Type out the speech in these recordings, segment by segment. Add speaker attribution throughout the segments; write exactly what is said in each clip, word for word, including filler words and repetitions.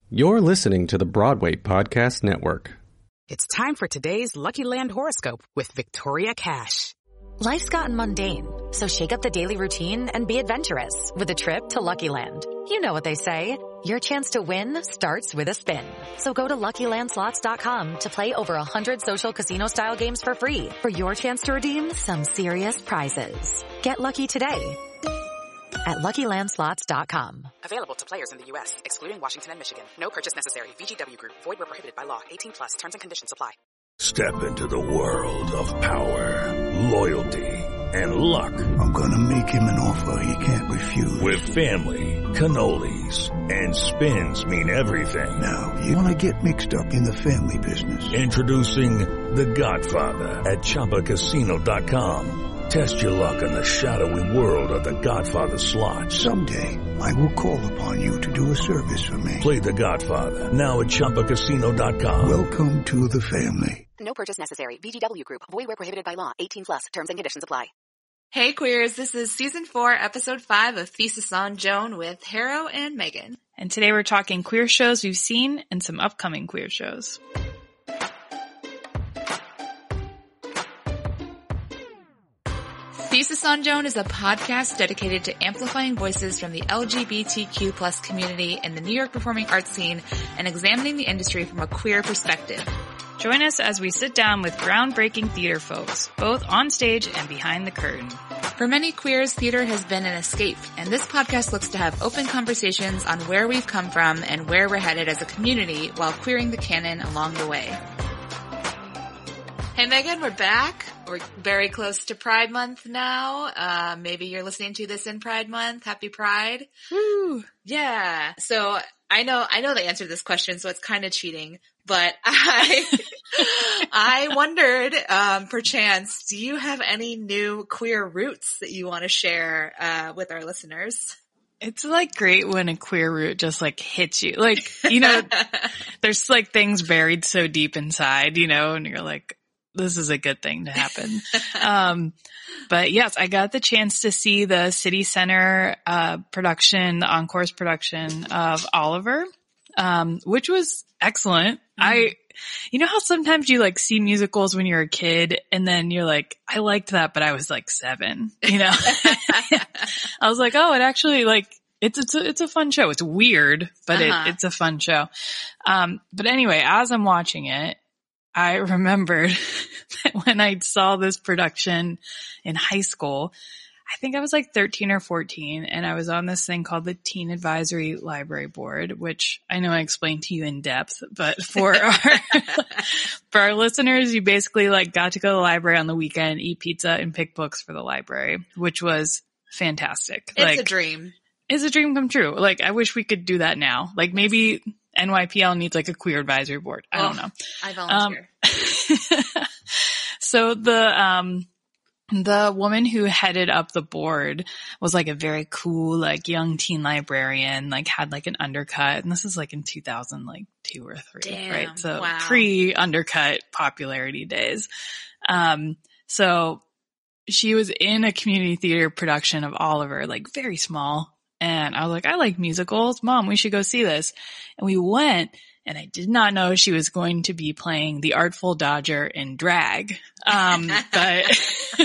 Speaker 1: You're listening to the Broadway Podcast Network.
Speaker 2: It's time for today's Lucky Land horoscope with Victoria Cash.
Speaker 3: Life's gotten mundane, so shake up the daily routine and be adventurous with a trip to Lucky Land. You know what they say, your chance to win starts with a spin. So go to Lucky Land Slots dot com to play over one hundred social casino-style games for free for your chance to redeem some serious prizes. Get lucky today at Lucky Land Slots dot com.
Speaker 2: Available to players in the U S, excluding Washington and Michigan. No purchase necessary. V G W Group. Void where prohibited by law. eighteen plus. Terms and conditions apply.
Speaker 4: Step into the world of power, loyalty, and luck.
Speaker 5: I'm gonna make him an offer he can't refuse.
Speaker 4: With family, cannolis, and spins mean everything.
Speaker 5: Now, you wanna get mixed up in the family business.
Speaker 4: Introducing The Godfather at Chumba Casino dot com. Test your luck in the shadowy world of The Godfather slot.
Speaker 5: Someday, I will call upon you to do a service for me.
Speaker 4: Play The Godfather, now at Chumba Casino dot com.
Speaker 5: Welcome to the family.
Speaker 2: No purchase necessary. V G W Group. Void where prohibited by law. eighteen plus. Terms and conditions apply.
Speaker 6: Hey queers, this is season four, episode five of Thesis on Joan with Harrow and Megan.
Speaker 7: And today we're talking queer shows we've seen and some upcoming queer shows.
Speaker 6: Thesis on Joan is a podcast dedicated to amplifying voices from the L G B T Q plus community in the New York performing arts scene and examining the industry from a queer perspective.
Speaker 7: Join us as we sit down with groundbreaking theater folks, both on stage and behind the curtain.
Speaker 6: For many queers, theater has been an escape, and this podcast looks to have open conversations on where we've come from and where we're headed as a community while queering the canon along the way. Hey Megan, we're back. We're very close to Pride Month now. Uh, maybe you're listening to this in Pride Month. Happy Pride.
Speaker 7: Woo!
Speaker 6: Yeah. So I know, I know the answer to this question, so it's kind of cheating, but I, I wondered, um, perchance, do you have any new queer roots that you want to share, uh, with our listeners?
Speaker 7: It's like great when a queer root just like hits you. Like, you know, there's like things buried so deep inside, you know, and you're like, this is a good thing to happen. um, but yes, I got the chance to see the City Center, uh, production, the Encore's production of Oliver, um, which was excellent. Mm-hmm. I, you know how sometimes you like see musicals when you're a kid and then you're like, I liked that, but I was like seven, you know? I was like, oh, it actually like, it's, it's a, it's a fun show. It's weird, but uh-huh. it, it's a fun show. Um, but anyway, as I'm watching it, I remembered that when I saw this production in high school, I think I was like thirteen or fourteen, and I was on this thing called the Teen Advisory Library Board, which I know I explained to you in depth, but for our, for our listeners, you basically like got to go to the library on the weekend, eat pizza, and pick books for the library, which was fantastic.
Speaker 6: It's
Speaker 7: like,
Speaker 6: a dream.
Speaker 7: It's a dream come true. Like, I wish we could do that now. Like, maybe N Y P L needs like a queer advisory board. I
Speaker 6: oh,
Speaker 7: don't know.
Speaker 6: I volunteer.
Speaker 7: Um, so the, um, the woman who headed up the board was like a very cool, like young teen librarian, like had like an undercut. And this is like in two thousand, like two or three,
Speaker 6: Damn,
Speaker 7: right? So
Speaker 6: wow.
Speaker 7: pre-undercut popularity days. Um, so she was in a community theater production of Oliver, like very small. And I was like, I like musicals. Mom, we should go see this. And we went, and I did not know she was going to be playing the Artful Dodger in drag. Um, but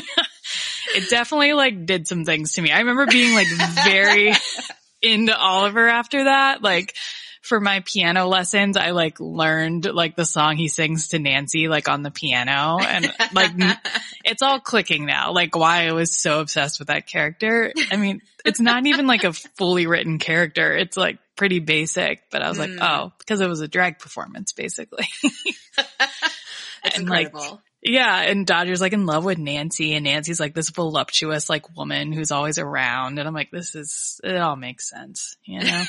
Speaker 7: it definitely like did some things to me. I remember being like very into Oliver after that. Like for my piano lessons, I like learned like the song he sings to Nancy, like on the piano, and like it's all clicking now. Like why I was so obsessed with that character. I mean, it's not even like a fully written character. It's like pretty basic, but I was like,
Speaker 6: mm.
Speaker 7: oh, because it was a drag performance basically.
Speaker 6: It's
Speaker 7: and
Speaker 6: incredible.
Speaker 7: Like, yeah, and Dodger's like in love with Nancy, and Nancy's like this voluptuous like woman who's always around, and I'm like, this is, it all makes sense, you know?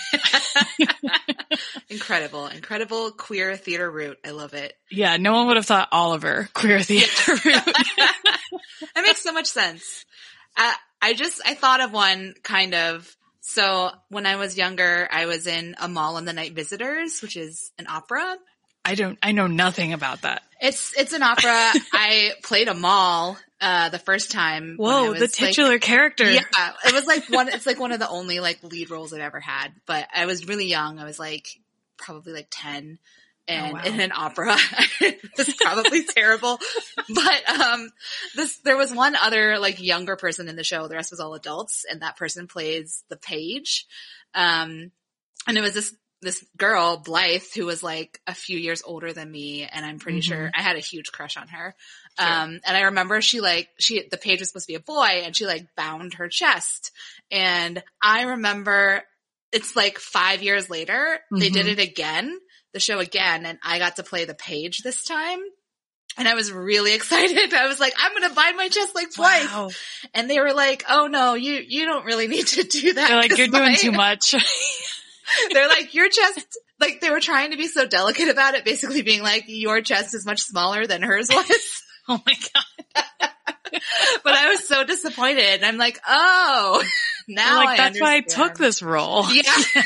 Speaker 6: Incredible, incredible queer theater route. I love it.
Speaker 7: Yeah, no one would have thought Oliver queer theater route.
Speaker 6: That makes so much sense. Uh, I just, I thought of one kind of, so when I was younger, I was in A Mall and the Night Visitors, which is an opera.
Speaker 7: I don't, I know nothing about that.
Speaker 6: It's, it's an opera. I played a mall, uh, the first time.
Speaker 7: Whoa, the titular
Speaker 6: like,
Speaker 7: character.
Speaker 6: Yeah. It was like one, it's like one of the only like lead roles I've ever had, but I was really young. I was like probably like ten. And
Speaker 7: Oh, wow.
Speaker 6: in an opera, it was probably terrible. But, um, this, there was one other like younger person in the show. The rest was all adults. And that person plays the page. Um, and it was this, this girl, Blythe, who was like a few years older than me. And I'm pretty
Speaker 7: Mm-hmm.
Speaker 6: sure I had a huge crush on her.
Speaker 7: Sure.
Speaker 6: Um, and I remember she like, she, the page was supposed to be a boy and she like bound her chest. And I remember it's like five years later, they
Speaker 7: Mm-hmm.
Speaker 6: did it again. The show again, and I got to play the page this time. And I was really excited. I was like, I'm going to bind my chest like Blythe.
Speaker 7: Wow.
Speaker 6: And they were like, oh no, you, you don't really need to do that.
Speaker 7: They're like,
Speaker 6: 'cause
Speaker 7: you're doing
Speaker 6: my-
Speaker 7: too much.
Speaker 6: They're like, your chest, like they were trying to be so delicate about it, basically being like, your chest is much smaller than hers was.
Speaker 7: Oh my God.
Speaker 6: But I was so disappointed. And I'm like, oh, now
Speaker 7: like,
Speaker 6: I
Speaker 7: that's why I
Speaker 6: understand.
Speaker 7: took this role.
Speaker 6: Yeah.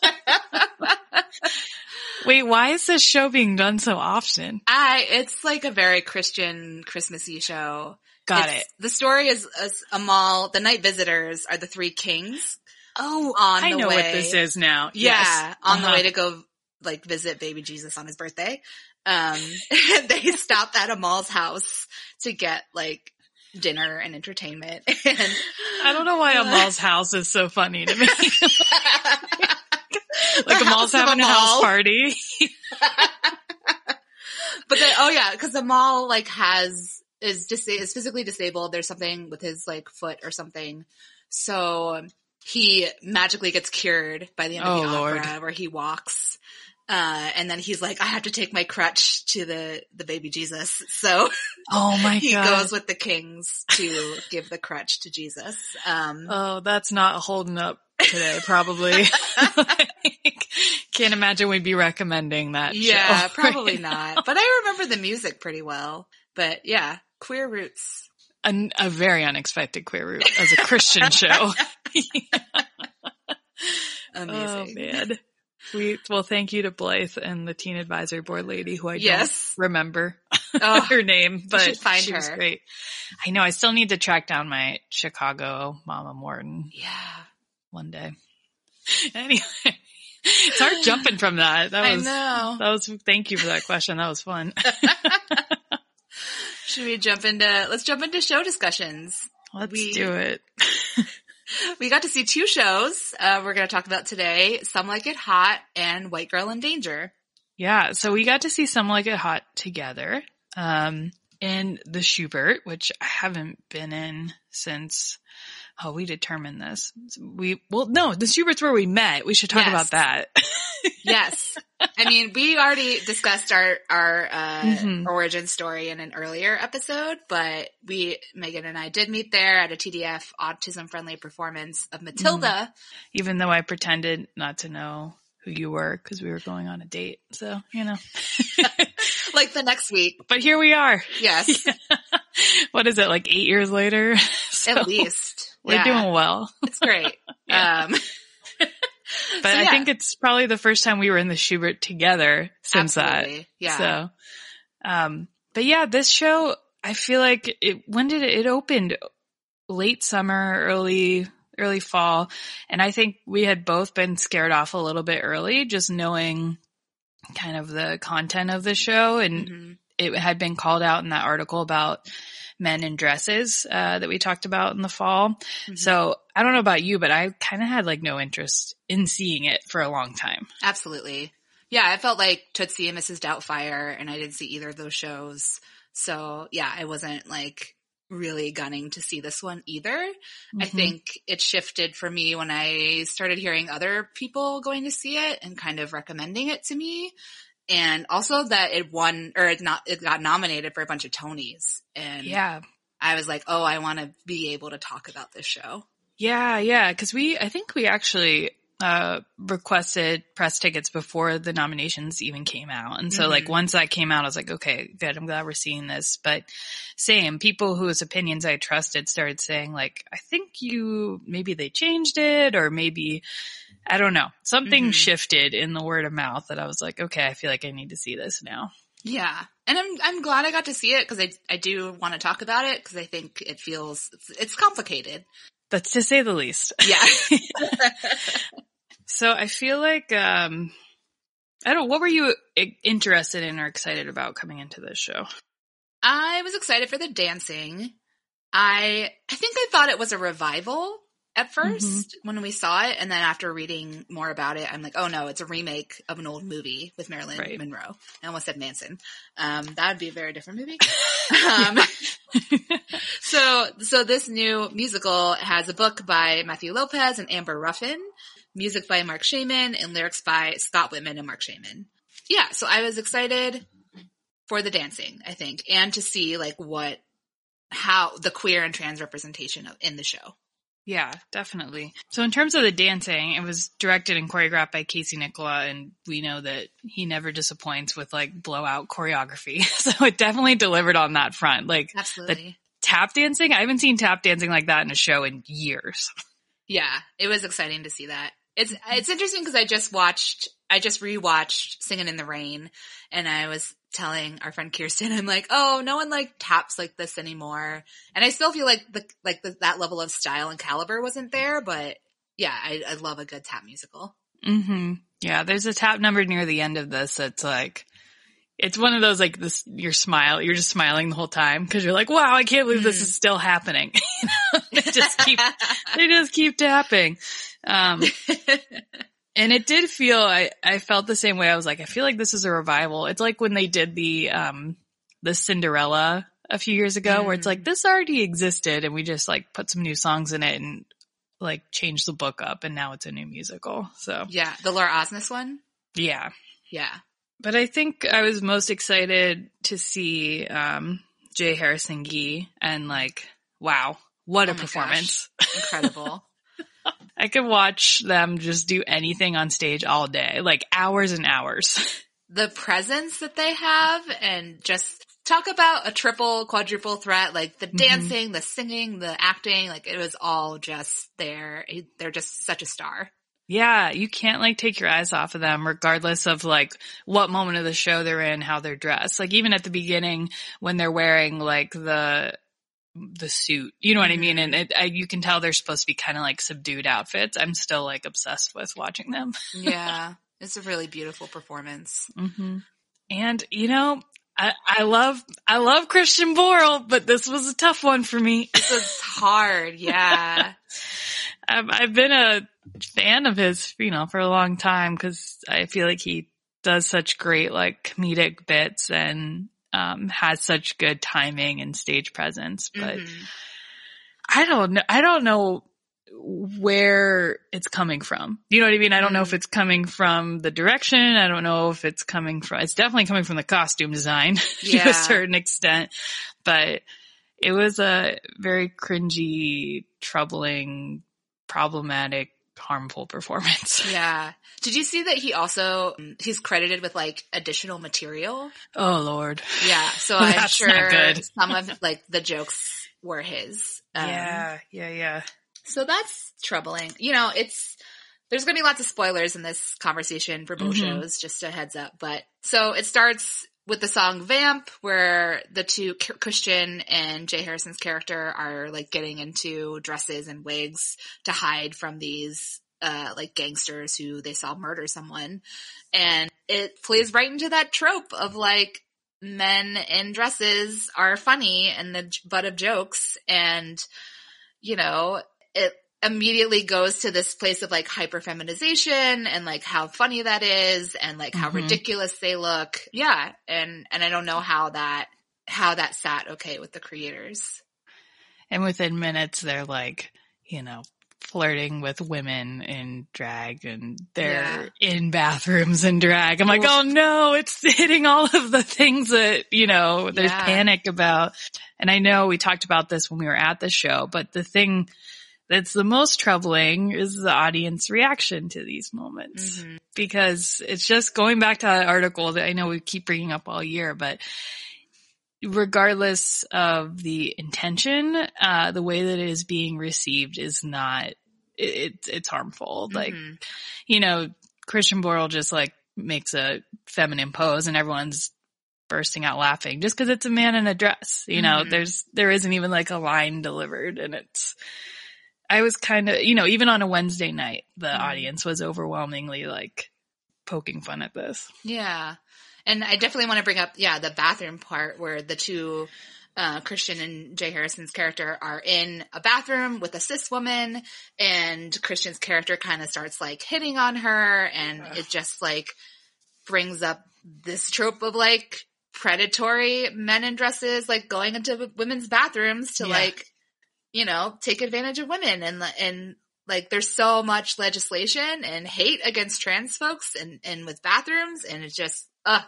Speaker 7: Wait, why is this show being done so often?
Speaker 6: I, it's like a very Christian Christmassy show.
Speaker 7: Got
Speaker 6: It's-
Speaker 7: it.
Speaker 6: The story is, is Amal, the night visitors are the three kings.
Speaker 7: Oh,
Speaker 6: on
Speaker 7: I
Speaker 6: the
Speaker 7: know
Speaker 6: way.
Speaker 7: what this is now.
Speaker 6: Yeah.
Speaker 7: Yes.
Speaker 6: On the
Speaker 7: Uh-huh.
Speaker 6: way to go like visit baby Jesus on his birthday. Um, and they stop at Amal's house to get like dinner and entertainment. And
Speaker 7: I don't know why Amal's house is so funny to me. Like
Speaker 6: The
Speaker 7: Amal's
Speaker 6: house of
Speaker 7: having a
Speaker 6: Amal.
Speaker 7: house party.
Speaker 6: But then, oh yeah, cause Amal like has, is dis- is physically disabled. There's something with his like foot or something. So he magically gets cured by the end of
Speaker 7: Oh,
Speaker 6: the opera
Speaker 7: Lord.
Speaker 6: where he walks. Uh, and then he's like, I have to take my crutch to the, the baby Jesus. So
Speaker 7: Oh my
Speaker 6: he
Speaker 7: God.
Speaker 6: goes with the kings to give the crutch to Jesus. Um,
Speaker 7: Oh, that's not holding up today, probably. Like, can't imagine we'd be recommending that
Speaker 6: yeah,
Speaker 7: show.
Speaker 6: probably not. But I remember the music pretty well. But yeah, Queer Roots.
Speaker 7: An, a very unexpected queer route as a Christian show.
Speaker 6: Amazing.
Speaker 7: Oh man. We, well, thank you to Blythe and the teen advisory board lady who I
Speaker 6: Yes.
Speaker 7: don't remember
Speaker 6: Oh,
Speaker 7: her name, but
Speaker 6: should find
Speaker 7: she was
Speaker 6: her.
Speaker 7: great. I know. I still need to track down my Chicago Mama Morton
Speaker 6: yeah.
Speaker 7: one day. Anyway, it's hard jumping from that. That
Speaker 6: I
Speaker 7: was,
Speaker 6: know.
Speaker 7: that was, thank you for that question. That was fun.
Speaker 6: Should we jump into, let's jump into show discussions.
Speaker 7: Let's
Speaker 6: We-
Speaker 7: do it.
Speaker 6: We got to see two shows uh, we're going to talk about today, Some Like It Hot and White Girl in Danger.
Speaker 7: Yeah, so we got to see Some Like It Hot together, um, in the Schubert, which I haven't been in since, oh, we determined this. We, well, no, the Schubert's where we met. We should talk
Speaker 6: Yes.
Speaker 7: about that.
Speaker 6: Yes. I mean, we already discussed our, our, uh,
Speaker 7: Mhm.
Speaker 6: origin story in an earlier episode, but we, Megan and I did meet there at a T D F autism friendly performance of Matilda.
Speaker 7: Even though I pretended not to know who you were because we were going on a date. So, you know,
Speaker 6: Like the next week.
Speaker 7: but here we are.
Speaker 6: Yes.
Speaker 7: What is it, like eight years later? So
Speaker 6: At least.
Speaker 7: we're
Speaker 6: Yeah.
Speaker 7: doing well.
Speaker 6: It's great.
Speaker 7: Yeah.
Speaker 6: Um,
Speaker 7: But
Speaker 6: So,
Speaker 7: I
Speaker 6: yeah.
Speaker 7: think it's probably the first time we were in the Schubert together since
Speaker 6: Absolutely.
Speaker 7: that.
Speaker 6: Yeah.
Speaker 7: So, um, but yeah, this show, I feel like it, when did it, it opened late summer, early, early fall. And I think we had both been scared off a little bit early, just knowing kind of the content of the show. And
Speaker 6: mhm.
Speaker 7: it had been called out in that article about men in dresses, uh, that we talked about in the fall.
Speaker 6: Mhm.
Speaker 7: So I don't know about you, but I kind of had like no interest in seeing it for a long time.
Speaker 6: Absolutely. Yeah, I felt like Tootsie and Missus Doubtfire, and I didn't see either of those shows. So yeah, I wasn't like really gunning to see this one either. I
Speaker 7: Mhm.
Speaker 6: think it shifted for me when I started hearing other people going to see it and kind of recommending it to me. And also that it won, or it not, it got nominated for a bunch of Tonys. And
Speaker 7: Yeah.
Speaker 6: I was like, oh, I want to be able to talk about this show.
Speaker 7: Yeah. Yeah. Cause we, I think we actually, uh, requested press tickets before the nominations even came out. And so like
Speaker 6: Mhm.
Speaker 7: once that came out, I was like, okay, good. I'm glad we're seeing this. But same people whose opinions I trusted started saying like, I think you, maybe they changed it or maybe, I don't know. Something
Speaker 6: Mhm.
Speaker 7: shifted in the word of mouth that I was like, okay, I feel like I need to see this now.
Speaker 6: Yeah. And I'm, I'm glad I got to see it because I, I do want to talk about it because I think it feels, it's, it's complicated.
Speaker 7: That's to say the least.
Speaker 6: Yeah.
Speaker 7: So I feel like, um, I don't, what were you interested in or excited about coming into this show?
Speaker 6: I was excited for the dancing. I, I think I thought it was a revival at first mm-hmm. when we saw it. And then after reading more about it, I'm like, oh no, it's a remake of an old movie with Marilyn right. Monroe. I almost said Manson. Um, that would be a very different movie. um, so, so this new musical has a book by Matthew Lopez and Amber Ruffin, music by Mark Shaman, and lyrics by Scott Whitman and Mark Shaman. Yeah. So I was excited for the dancing, I think, and to see like what, how the queer and trans representation of, in the show.
Speaker 7: Yeah, definitely. So in terms of the dancing, it was directed and choreographed by Casey Nicola, and we know that he never disappoints with like blowout choreography. So it definitely delivered on that front. Like
Speaker 6: absolutely.
Speaker 7: The tap dancing, I haven't seen tap dancing like that in a show in years.
Speaker 6: Yeah, it was exciting to see that. It's it's interesting because I just watched, I just rewatched Singin' in the Rain, and I was telling our friend Kirsten, I'm like, oh, no one like taps like this anymore. And I still feel like the like the, that level of style and caliber wasn't there, but yeah, I, I love a good tap musical.
Speaker 7: Mm-hmm. Yeah, there's a tap number near the end of this that's like, it's one of those like this, you're smile, you're just smiling the whole time because you're like, wow, I can't believe mm. this is still happening. You know? They just keep, they just keep tapping. Um, and it did feel, I, I felt the same way. I was like, I feel like this is a revival. It's like when they did the, um, the Cinderella a few years ago mm. where it's like, this already existed and we just like put some new songs in it and like changed the book up and now it's a new musical. So
Speaker 6: yeah, the Laura Osnes one.
Speaker 7: Yeah.
Speaker 6: Yeah.
Speaker 7: But I think I was most excited to see, um, Jay Harrison Ghee and like, wow, what oh a performance.
Speaker 6: Gosh. Incredible.
Speaker 7: I could watch them just do anything on stage all day, like hours and hours.
Speaker 6: The presence that they have and just talk about a triple, quadruple threat, like the dancing, mm-hmm. the singing, the acting, like it was all just there. They're just such a star.
Speaker 7: Yeah, you can't like take your eyes off of them regardless of like what moment of the show they're in, how they're dressed. Like even at the beginning when they're wearing like the the suit, you know what mm-hmm. I mean? And it, I, you can tell they're supposed to be kind of like subdued outfits. I'm still like obsessed with watching them.
Speaker 6: Yeah, it's a really beautiful performance.
Speaker 7: Mm-hmm. And you know, I, I love, I love Christian Borle, but this was a tough one for me.
Speaker 6: This was hard. Yeah.
Speaker 7: I've, I've been a fan of his, you know, for a long time because I feel like he does such great like comedic bits and um has such good timing and stage presence. But mm-hmm. I don't know. I don't know where it's coming from. You know what I mean? I don't mm-hmm. know if it's coming from the direction. I don't know if it's coming from. It's definitely coming from the costume design
Speaker 6: yeah.
Speaker 7: to a certain extent. But it was a very cringy, troubling, problematic, harmful performance.
Speaker 6: Yeah. Did you see that he also, he's credited with like additional material?
Speaker 7: Oh Lord.
Speaker 6: Yeah. So I'm sure some of like the jokes were his.
Speaker 7: Um, yeah. Yeah. Yeah.
Speaker 6: So that's troubling. You know, it's, there's going to be lots of spoilers in this conversation for both mm-hmm. shows, just a heads up. But so it starts with the song Vamp, where the two, Christian and Jay Harrison's character, are like getting into dresses and wigs to hide from these uh like gangsters who they saw murder someone. And it plays right into that trope of like men in dresses are funny and the butt of jokes. And, you know, it immediately goes to this place of like hyperfeminization and like how funny that is and like how mm-hmm. ridiculous they look. Yeah. And, and I don't know how that, how that sat okay with the creators.
Speaker 7: And within minutes, they're like, you know, flirting with women in drag and they're yeah. in bathrooms in drag. I'm like, oh no, it's hitting all of the things that, you know, there's yeah. panic about. And I know we talked about this when we were at the show, but the thing that's the most troubling is the audience reaction to these moments mm-hmm. because it's just going back to that article that I know we keep bringing up all year, but regardless of the intention, uh, the way that it is being received is not, it, it it's harmful. Mm-hmm. Like, you know, Christian Borle just like makes a feminine pose and everyone's bursting out laughing just because it's a man in a dress. You know, mm-hmm. there's, there isn't even like a line delivered and it's, I was kind of, you know, even on a Wednesday night, the mm-hmm. audience was overwhelmingly like poking fun at this.
Speaker 6: Yeah. And I definitely want to bring up, yeah, the bathroom part where the two, uh, Christian and Jay Harrison's character are in a bathroom with a cis woman, and Christian's character kind of starts like hitting on her, and Ugh. it just like brings up this trope of like predatory men in dresses, like going into women's bathrooms to yeah. like, you know, take advantage of women, and, and like there's so much legislation and hate against trans folks and, and with bathrooms, and it's just, uh,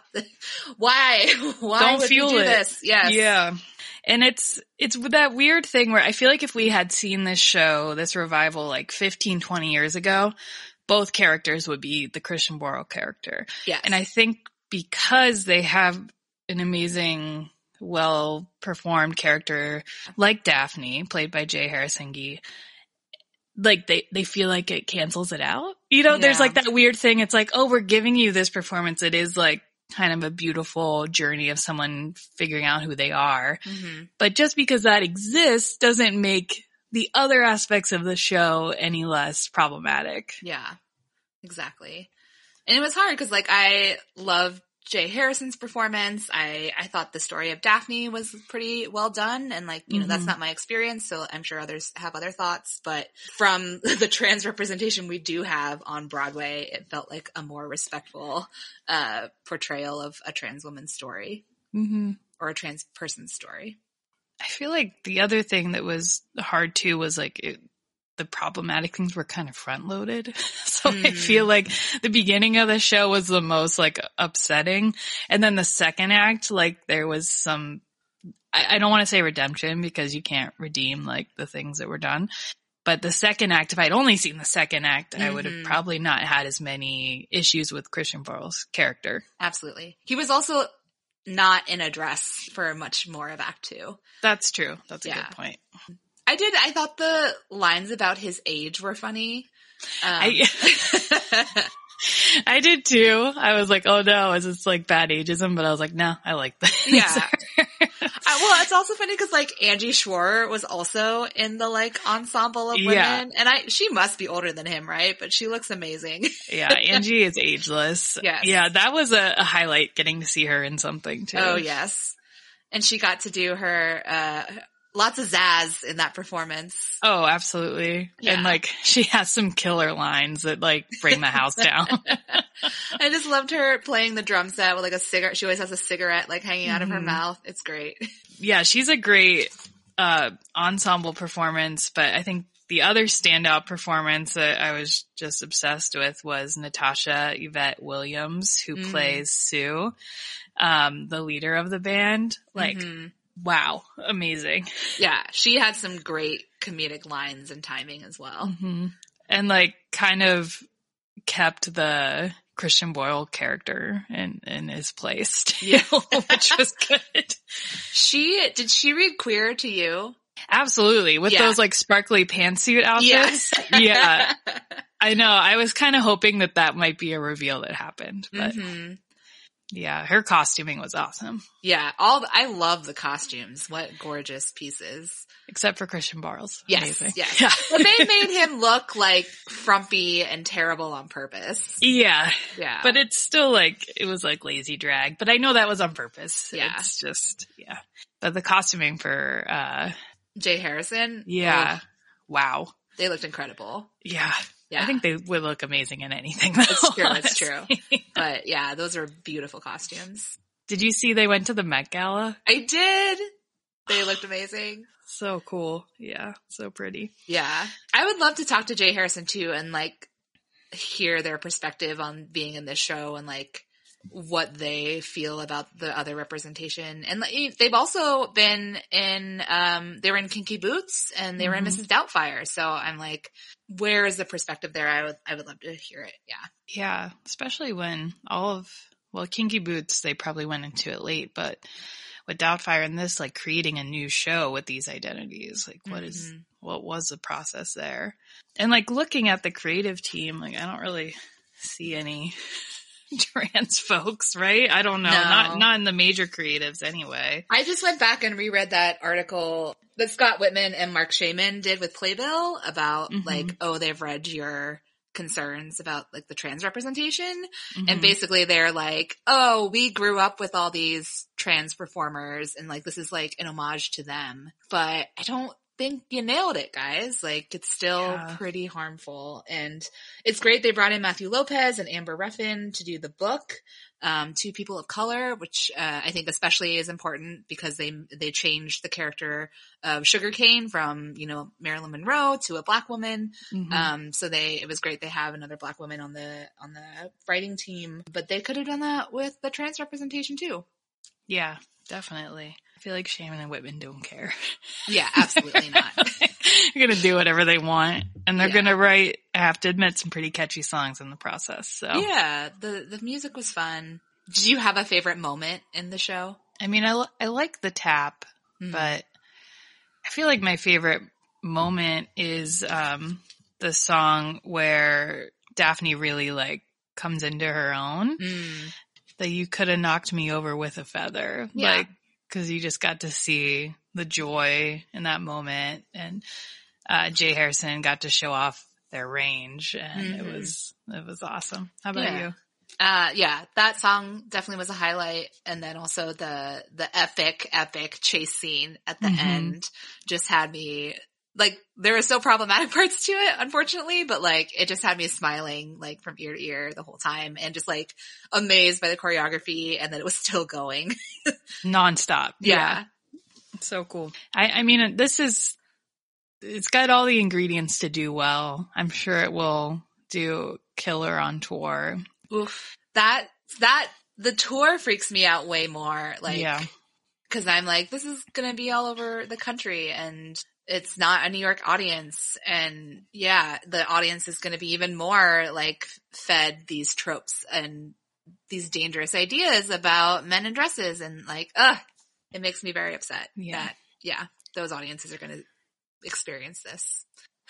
Speaker 6: why, why
Speaker 7: Don't
Speaker 6: would
Speaker 7: feel
Speaker 6: we do
Speaker 7: it.
Speaker 6: this? Yes.
Speaker 7: Yeah. And it's, it's that weird thing where I feel like if we had seen this show, this revival like fifteen, twenty years ago, both characters would be the Christian Borle character.
Speaker 6: Yes.
Speaker 7: And I think because they have an amazing, well-performed character like Daphne, played by Jay Harrison Ghee, like they, they feel like it cancels it out. You know, yeah. there's like that weird thing. It's like, oh, we're giving you this performance. It is like kind of a beautiful journey of someone figuring out who they are. Mm-hmm. But just because that exists doesn't make the other aspects of the show any less problematic.
Speaker 6: Yeah, exactly. And it was hard because like I loved Jay Harrison's performance. I, I thought the story of Daphne was pretty well done, and like, you know, mm-hmm. that's not my experience, so I'm sure others have other thoughts, but from the trans representation we do have on Broadway, it felt like a more respectful, uh, portrayal of a trans woman's story.
Speaker 7: Mm-hmm.
Speaker 6: Or a trans person's story.
Speaker 7: I feel like the other thing that was hard too was like it, the problematic things were kind of front loaded. So mm. I feel like the beginning of the show was the most like upsetting. And then the second act, like there was some, I, I don't want to say redemption because you can't redeem like the things that were done. But the second act, if I'd only seen the second act, mm-hmm. I would have probably not had as many issues with Christian Borle's character.
Speaker 6: Absolutely. He was also not in a dress for much more of act two.
Speaker 7: That's true. That's a
Speaker 6: yeah.
Speaker 7: good point.
Speaker 6: I did. I thought the lines about his age were funny. Um,
Speaker 7: I, I did too. I was like, oh no, is this like bad ageism? But I was like, no, I like that.
Speaker 6: Yeah. I, well, it's also funny because like Angie Schworer was also in the like ensemble of women, yeah. and I she must be older than him, right? But she looks amazing.
Speaker 7: Yeah, Angie is ageless.
Speaker 6: Yes.
Speaker 7: Yeah, that was a, a highlight getting to see her in something too.
Speaker 6: Oh yes, and she got to do her. Uh, Lots of zazz in that performance.
Speaker 7: Oh, absolutely. Yeah. And like, she has some killer lines that like bring the house down.
Speaker 6: I just loved her playing the drum set with like a cigarette. She always has a cigarette like hanging out mm-hmm. of her mouth. It's great. Yeah,
Speaker 7: she's a great, uh, ensemble performance, but I think the other standout performance that I was just obsessed with was Natasha Yvette Williams, who mm. plays Sue, um, the leader of the band. Like, mm-hmm. wow, amazing.
Speaker 6: Yeah, she had some great comedic lines and timing as well.
Speaker 7: Mm-hmm. And like kind of kept the Christian Borle character in, in his place too, yeah. which was good.
Speaker 6: She, did she read Queer to you?
Speaker 7: Absolutely. With yeah. those like sparkly pantsuit outfits.
Speaker 6: Yes.
Speaker 7: Yeah. I know. I was kind of hoping that that might be a reveal that happened, but mm-hmm. yeah, her costuming was awesome.
Speaker 6: Yeah. All the, I love the costumes. What gorgeous pieces.
Speaker 7: Except for Christian Borle's.
Speaker 6: Yes.
Speaker 7: Amazing.
Speaker 6: Yes. Yeah. But they made him look like frumpy and terrible on purpose.
Speaker 7: Yeah.
Speaker 6: Yeah.
Speaker 7: But it's still like, it was like lazy drag, but I know that was on purpose.
Speaker 6: Yeah.
Speaker 7: It's just, yeah. But the costuming for, uh,
Speaker 6: Jay Harrison.
Speaker 7: Yeah. Oh, wow.
Speaker 6: They looked incredible.
Speaker 7: Yeah.
Speaker 6: Yeah.
Speaker 7: I think they would look amazing in anything. Though,
Speaker 6: it's true. It's
Speaker 7: honestly.
Speaker 6: true. But yeah, those are beautiful costumes.
Speaker 7: Did you see they went to the Met Gala?
Speaker 6: I did. They looked amazing.
Speaker 7: So cool. Yeah. So pretty.
Speaker 6: Yeah. I would love to talk to Jay Harrison too and like hear their perspective on being in this show and like what they feel about the other representation. And they've also been in, um, they were in Kinky Boots and they mm-hmm. were in Missus Doubtfire. So I'm like, where is the perspective there? I would, I would love to hear it. Yeah.
Speaker 7: Yeah. Especially when all of, well, Kinky Boots, they probably went into it late, but with Doubtfire and this, like creating a new show with these identities, like what mm-hmm. is, what was the process there? And like looking at the creative team, like I don't really see any trans folks, right? I don't know.
Speaker 6: No.
Speaker 7: Not not in the major creatives anyway.
Speaker 6: I just went back and reread that article that Scott Whitman and Mark Shaman did with Playbill about mm-hmm. like, oh, they've read your concerns about like the trans representation.
Speaker 7: Mm-hmm.
Speaker 6: And basically they're like, oh, we grew up with all these trans performers and like this is like an homage to them. But I don't think you nailed it, guys. Like it's still
Speaker 7: Yeah.
Speaker 6: pretty harmful. And it's great they brought in Matthew Lopez and Amber Ruffin to do the book. Um, two people of color, which uh, I think especially is important because they they changed the character of Sugarcane from, you know, Marilyn Monroe to a black woman.
Speaker 7: Mhm.
Speaker 6: Um, so they it was great they have another black woman on the on the writing team, but they could have done that with the trans representation too.
Speaker 7: Yeah, definitely. I feel like Shaman and Whitman don't care.
Speaker 6: Yeah, absolutely not.
Speaker 7: They're going to do whatever they want. And they're
Speaker 6: Yeah.
Speaker 7: going to write, I have to admit, some pretty catchy songs in the process. So,
Speaker 6: Yeah, the the music was fun. Did you have a favorite moment in the show?
Speaker 7: I mean, I, li- I like the tap,
Speaker 6: Mhm.
Speaker 7: but I feel like my favorite moment is um, the song where Daphne really like comes into her own.
Speaker 6: Mm.
Speaker 7: That you could have knocked me over with a feather.
Speaker 6: Yeah.
Speaker 7: Like, cause you just got to see the joy in that moment. And, uh, Jay Harrison got to show off their range and it
Speaker 6: Mhm.
Speaker 7: was, it was awesome. How about
Speaker 6: Yeah.
Speaker 7: you?
Speaker 6: Uh, yeah, that song definitely was a highlight. And then also the, the epic, epic chase scene at the
Speaker 7: Mhm.
Speaker 6: end just had me, like, there were still problematic parts to it, unfortunately, but like, it just had me smiling, like, from ear to ear the whole time and just like amazed by the choreography and that it was still going.
Speaker 7: Nonstop.
Speaker 6: Yeah.
Speaker 7: So cool. I, I mean, this is, it's got all the ingredients to do well. I'm sure it will do killer on tour.
Speaker 6: Oof. That, that, the tour freaks me out way more. Like,
Speaker 7: Yeah.
Speaker 6: cause I'm like, this is gonna be all over the country and it's not a New York audience. And yeah, the audience is gonna be even more like fed these tropes and these dangerous ideas about men in dresses and like, ugh, it makes me very upset
Speaker 7: Yeah.
Speaker 6: that, yeah, those audiences are gonna experience this.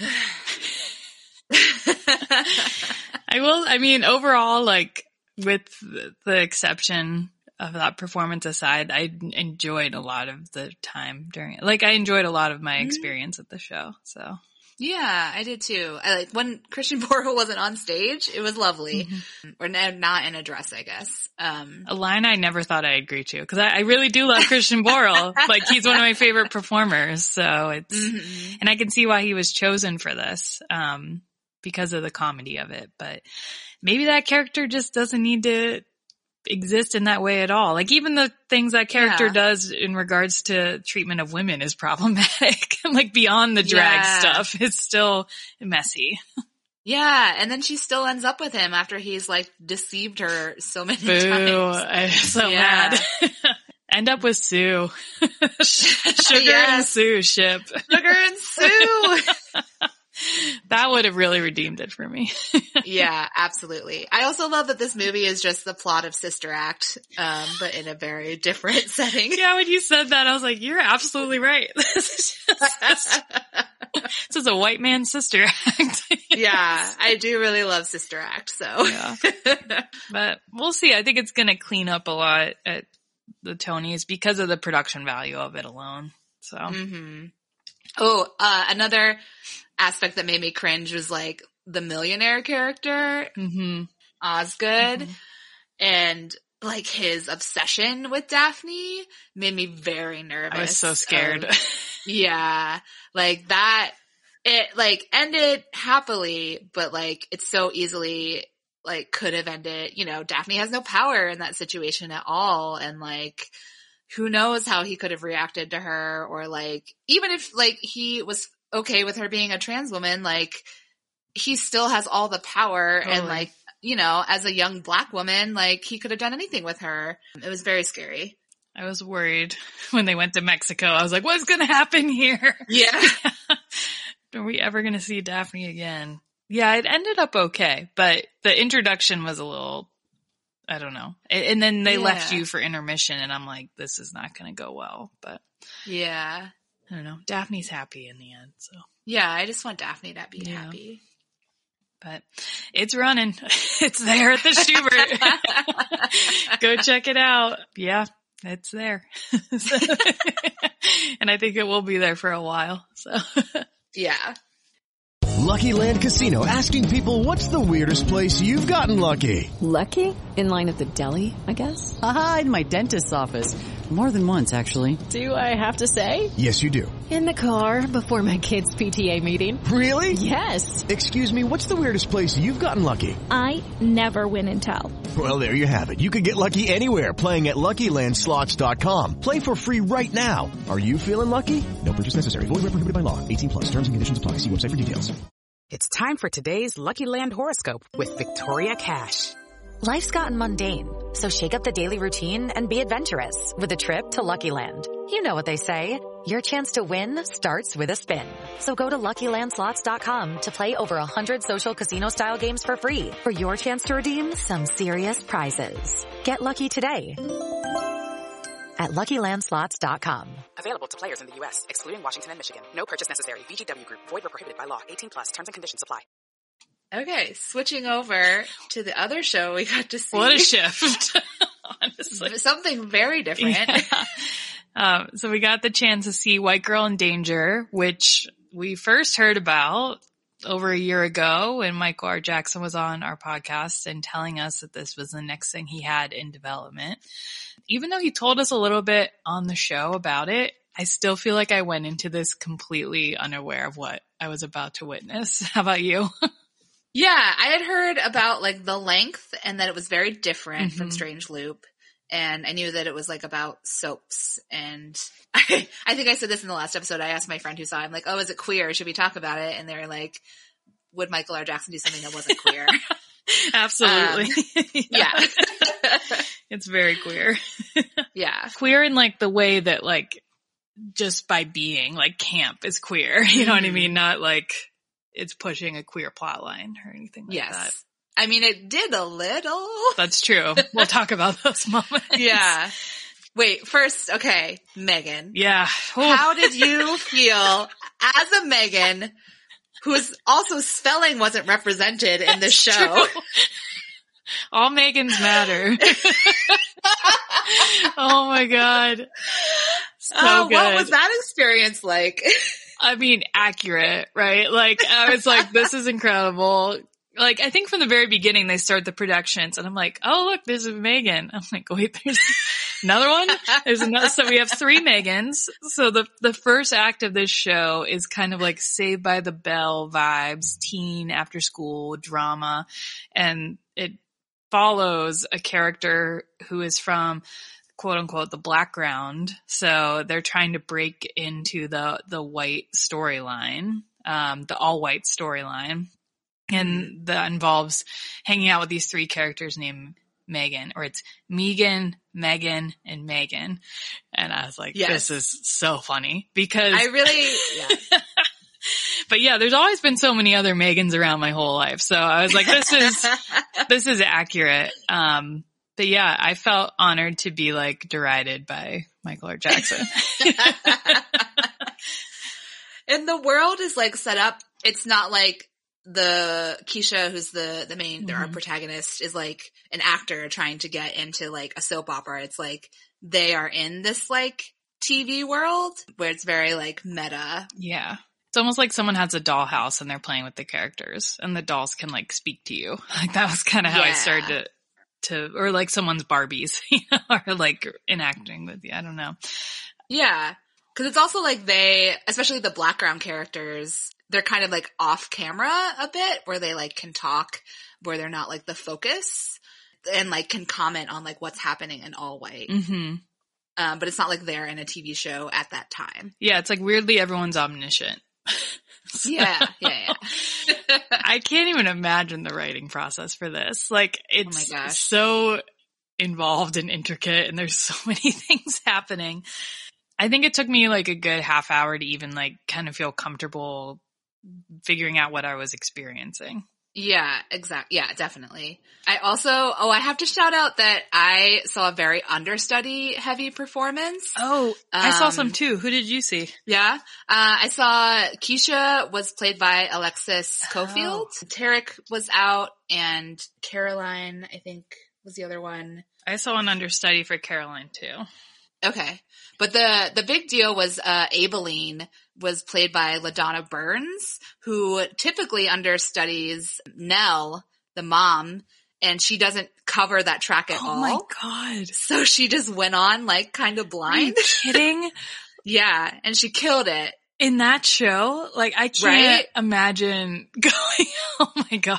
Speaker 7: I will, I mean, overall, like, with the, the exception of that performance aside, I enjoyed a lot of the time during it. Like, I enjoyed a lot of my experience at the show, so.
Speaker 6: Yeah, I did too. I like when Christian Borle wasn't on stage, it was lovely. Or n- not in a dress, I guess. Um,
Speaker 7: A line I never thought I'd agree to, because I, I really do love Christian Borle. Like, he's one of my favorite performers, so it's,
Speaker 6: mhm.
Speaker 7: and I can see why he was chosen for this, um, because of the comedy of it, but maybe that character just doesn't need to exist in that way at all. Like, even the things that character
Speaker 6: Yeah.
Speaker 7: does in regards to treatment of women is problematic. Like, beyond the drag
Speaker 6: Yeah.
Speaker 7: stuff, it's still messy.
Speaker 6: Yeah, and then she still ends up with him after he's like deceived her so many
Speaker 7: Boo.
Speaker 6: times.
Speaker 7: I'm so
Speaker 6: Yeah.
Speaker 7: mad. End up with Sue. Sugar and
Speaker 6: Yes.
Speaker 7: Sue ship.
Speaker 6: Sugar and Sue.
Speaker 7: That would have really redeemed it for me.
Speaker 6: Yeah, absolutely. I also love that this movie is just the plot of Sister Act, um, but in a very different setting.
Speaker 7: Yeah, when you said that, I was like, you're absolutely right. This is just, this is a white man's sister act.
Speaker 6: Yeah, I do really love Sister Act, so.
Speaker 7: Yeah. But we'll see. I think it's going to clean up a lot at the Tonys because of the production value of it alone. So,
Speaker 6: hmm Oh, uh, another aspect that made me cringe was like the millionaire character,
Speaker 7: hmm
Speaker 6: Osgood,
Speaker 7: Mhm.
Speaker 6: and like his obsession with Daphne made me very nervous.
Speaker 7: I was so scared.
Speaker 6: of- yeah, like that, it like ended happily, but like it's so easily like could have ended, you know, Daphne has no power in that situation at all. And like, who knows how he could have reacted to her, or like, even if like he was okay with her being a trans woman, like he still has all the power. And
Speaker 7: Totally.
Speaker 6: like, you know, as a young black woman, like he could have done anything with her. It was very scary.
Speaker 7: I was worried when they went to Mexico. I was like, what's going to happen here?
Speaker 6: Yeah.
Speaker 7: Are we ever going to see Daphne again? Yeah, it ended up okay, but the introduction was a little, I don't know. And, and then they
Speaker 6: Yeah.
Speaker 7: left you for intermission, and I'm like, this is not going to go well. But
Speaker 6: Yeah.
Speaker 7: I don't know. Daphne's happy in the end, so.
Speaker 6: Yeah. I just want Daphne to be
Speaker 7: Yeah.
Speaker 6: happy.
Speaker 7: But it's running. It's there at the Schubert. Go check it out. Yeah, it's there. So- and I think it will be there for a while. So
Speaker 6: Yeah.
Speaker 8: Lucky Land Casino, asking people, what's the weirdest place you've gotten lucky?
Speaker 9: Lucky? In line at the deli, I guess?
Speaker 10: Aha, in my dentist's office. More than once, actually.
Speaker 9: Do I have to say?
Speaker 8: Yes, you do.
Speaker 9: In the car before my kids' P T A meeting.
Speaker 8: Really?
Speaker 9: Yes.
Speaker 8: Excuse me, what's the weirdest place you've gotten lucky?
Speaker 11: I never win and tell.
Speaker 8: Well, there you have it. You can get lucky anywhere, playing at Lucky Land Slots dot com. Play for free right now. Are you feeling lucky? No purchase necessary. Void where prohibited by law. eighteen plus. Terms and conditions apply. See website for details.
Speaker 2: It's time for today's Lucky Land horoscope with Victoria Cash.
Speaker 3: Life's gotten mundane, so shake up the daily routine and be adventurous with a trip to Lucky Land. You know what they say. Your chance to win starts with a spin. So go to Lucky Land Slots dot com to play over one hundred social casino-style games for free for your chance to redeem some serious prizes. Get lucky today at Lucky Land Slots dot com.
Speaker 2: Available to players in the U S, excluding Washington and Michigan. No purchase necessary. V G W Group. Void where prohibited by law. eighteen plus. Terms and conditions apply.
Speaker 6: Okay, switching over to the other show we got to see.
Speaker 7: What a shift. Honestly.
Speaker 6: Something very different.
Speaker 7: Yeah. Um, so we got the chance to see White Girl in Danger, which we first heard about over a year ago when Michael R. Jackson was on our podcast and telling us that this was the next thing he had in development. Even though he told us a little bit on the show about it, I still feel like I went into this completely unaware of what I was about to witness. How about you?
Speaker 6: Yeah, I had heard about like the length and that it was very different mm-hmm. from Strange Loop. And I knew that it was like about soaps. And I, I think I said this in the last episode. I asked my friend who saw it, I'm like, oh, is it queer? Should we talk about it? And they were like, would Michael R. Jackson do something that wasn't queer?
Speaker 7: Absolutely.
Speaker 6: Um, yeah.
Speaker 7: It's very queer.
Speaker 6: Yeah.
Speaker 7: Queer in like the way that like just by being like camp is queer. You know mm-hmm. what I mean? Not like it's pushing a queer plot line or anything like
Speaker 6: yes.
Speaker 7: that.
Speaker 6: I mean, it did a little.
Speaker 7: That's true. We'll talk about those moments.
Speaker 6: Yeah. Wait, first, okay, Megan.
Speaker 7: Yeah. Ooh.
Speaker 6: How did you feel as a Megan whose also spelling wasn't represented in the show?
Speaker 7: True. All Megans matter. Oh my God. So
Speaker 6: uh,
Speaker 7: good.
Speaker 6: What was that experience like?
Speaker 7: I mean, accurate, right? Like, I was like, this is incredible. Like, I think from the very beginning, they start the productions and I'm like, oh, look, there's a Megan. I'm like, wait, there's another one? There's another. So we have three Megans. So the, the first act of this show is kind of like Saved by the Bell vibes, teen after school drama. And it follows a character who is from quote unquote the background. So they're trying to break into the, the white storyline, um, the all white storyline. And that involves hanging out with these three characters named Megan, or it's Megan, Megan, and Megan. And I was like, yes. This is so funny because
Speaker 6: I really, yeah.
Speaker 7: But yeah, there's always been so many other Megans around my whole life. So I was like, this is, this is accurate. Um, but yeah, I felt honored to be like derided by Michael R. Jackson.
Speaker 6: And the world is like set up. It's not like the Keisha, who's the, the main, mm-hmm. our protagonist is like an actor trying to get into like a soap opera. It's like they are in this like T V world where it's very like meta.
Speaker 7: Yeah. It's almost like someone has a dollhouse and they're playing with the characters and the dolls can like speak to you. Like that was kind of how yeah. I started to, to, or like someone's Barbies, you know, or like enacting with you. I don't know.
Speaker 6: Yeah. Cause it's also like they, especially the background characters, they're kind of like off camera a bit where they like can talk where they're not like the focus and like can comment on like what's happening in all white.
Speaker 7: Mm-hmm.
Speaker 6: Um, but it's not like they're in a T V show at that time.
Speaker 7: Yeah. It's like weirdly everyone's omniscient.
Speaker 6: So, yeah. Yeah. Yeah.
Speaker 7: I can't even imagine the writing process for this. Like it's
Speaker 6: oh my gosh.
Speaker 7: so involved and intricate and there's so many things happening. I think it took me like a good half hour to even like kind of feel comfortable figuring out what I was experiencing.
Speaker 6: Yeah, exactly. Yeah, definitely. I also, oh, I have to shout out that I saw a very understudy heavy performance.
Speaker 7: Oh,
Speaker 6: um,
Speaker 7: I saw some too. Who did you see?
Speaker 6: Yeah. Uh, I saw Keisha was played by Alexis Cofield. Oh. Tarek was out and Caroline, I think, was the other one.
Speaker 7: I saw an understudy for Caroline too.
Speaker 6: Okay. But the, the big deal was, uh, Aibileen was played by LaDonna Burns, who typically understudies Nell, the mom, and she doesn't cover that track at
Speaker 7: oh
Speaker 6: all.
Speaker 7: Oh my God.
Speaker 6: So she just went on like kind of blind.
Speaker 7: Are you kidding?
Speaker 6: Yeah. And she killed it.
Speaker 7: In that show, like I can't
Speaker 6: Right?
Speaker 7: imagine going, oh my God.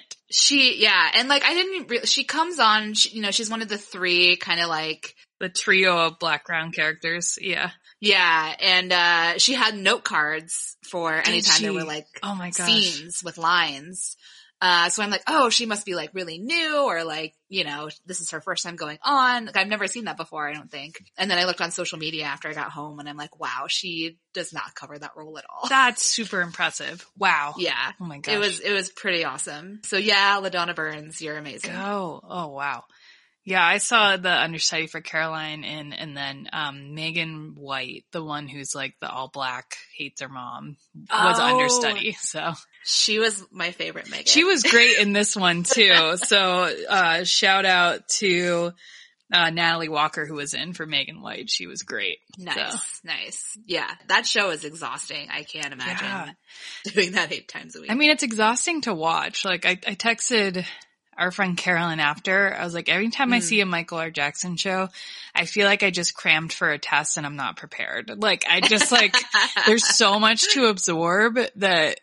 Speaker 6: She, yeah. And like, I didn't re- she comes on, she, you know, she's one of the three kind of like,
Speaker 7: The trio of background characters. Yeah.
Speaker 6: yeah. And, uh, she had note cards for anytime
Speaker 7: she?
Speaker 6: there were like
Speaker 7: Oh my gosh.
Speaker 6: scenes with lines. Uh, so I'm like, oh, she must be like really new, or like, you know, this is her first time going on. Like I've never seen that before, I don't think. And then I looked on social media after I got home and I'm like, wow, she does not cover that role at all.
Speaker 7: That's super impressive. Wow.
Speaker 6: Yeah.
Speaker 7: Oh my gosh.
Speaker 6: It was, it was pretty awesome. So yeah, LaDonna Burns, you're amazing.
Speaker 7: Go. Oh wow. Yeah, I saw the understudy for Caroline in, and then um Megan White, the one who's like the all black, hates her mom, was
Speaker 6: Oh.
Speaker 7: understudy. So
Speaker 6: She was my favorite Megan.
Speaker 7: she was great in this one too. So uh shout out to uh Natalie Walker, who was in for Megan White. She was great.
Speaker 6: Nice,
Speaker 7: So.
Speaker 6: nice. Yeah, that show is exhausting. I can't imagine
Speaker 7: Yeah.
Speaker 6: doing that eight times a week.
Speaker 7: I mean, it's exhausting to watch. Like, I, I texted our friend Carolyn after. I was like, every time I
Speaker 6: Mm.
Speaker 7: see a Michael R. Jackson show, I feel like I just crammed for a test and I'm not prepared. Like, I just like, there's so much to absorb that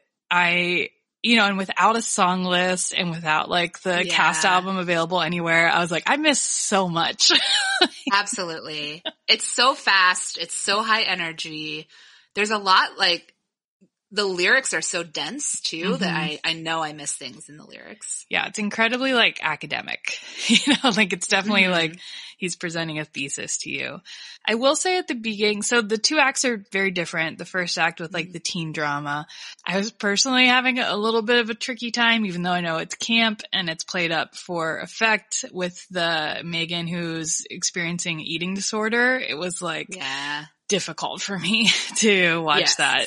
Speaker 7: I, you know, and without a song list and without like the
Speaker 6: Yeah.
Speaker 7: cast album available anywhere, I was like, I miss so much.
Speaker 6: Absolutely. It's so fast. It's so high energy. There's a lot, like, the lyrics are so dense too that
Speaker 7: Mhm.
Speaker 6: I, I know I miss things in the lyrics.
Speaker 7: Yeah, it's incredibly like academic, you know, like it's definitely
Speaker 6: Mhm.
Speaker 7: like he's presenting a thesis to you. I will say at the beginning, so the two acts are very different. The first act with like the teen drama, I was personally having a little bit of a tricky time, even though I know it's camp and it's played up for effect with the Megan who's experiencing eating disorder. It was like
Speaker 6: Yeah.
Speaker 7: difficult for me to watch
Speaker 6: Yes.
Speaker 7: that.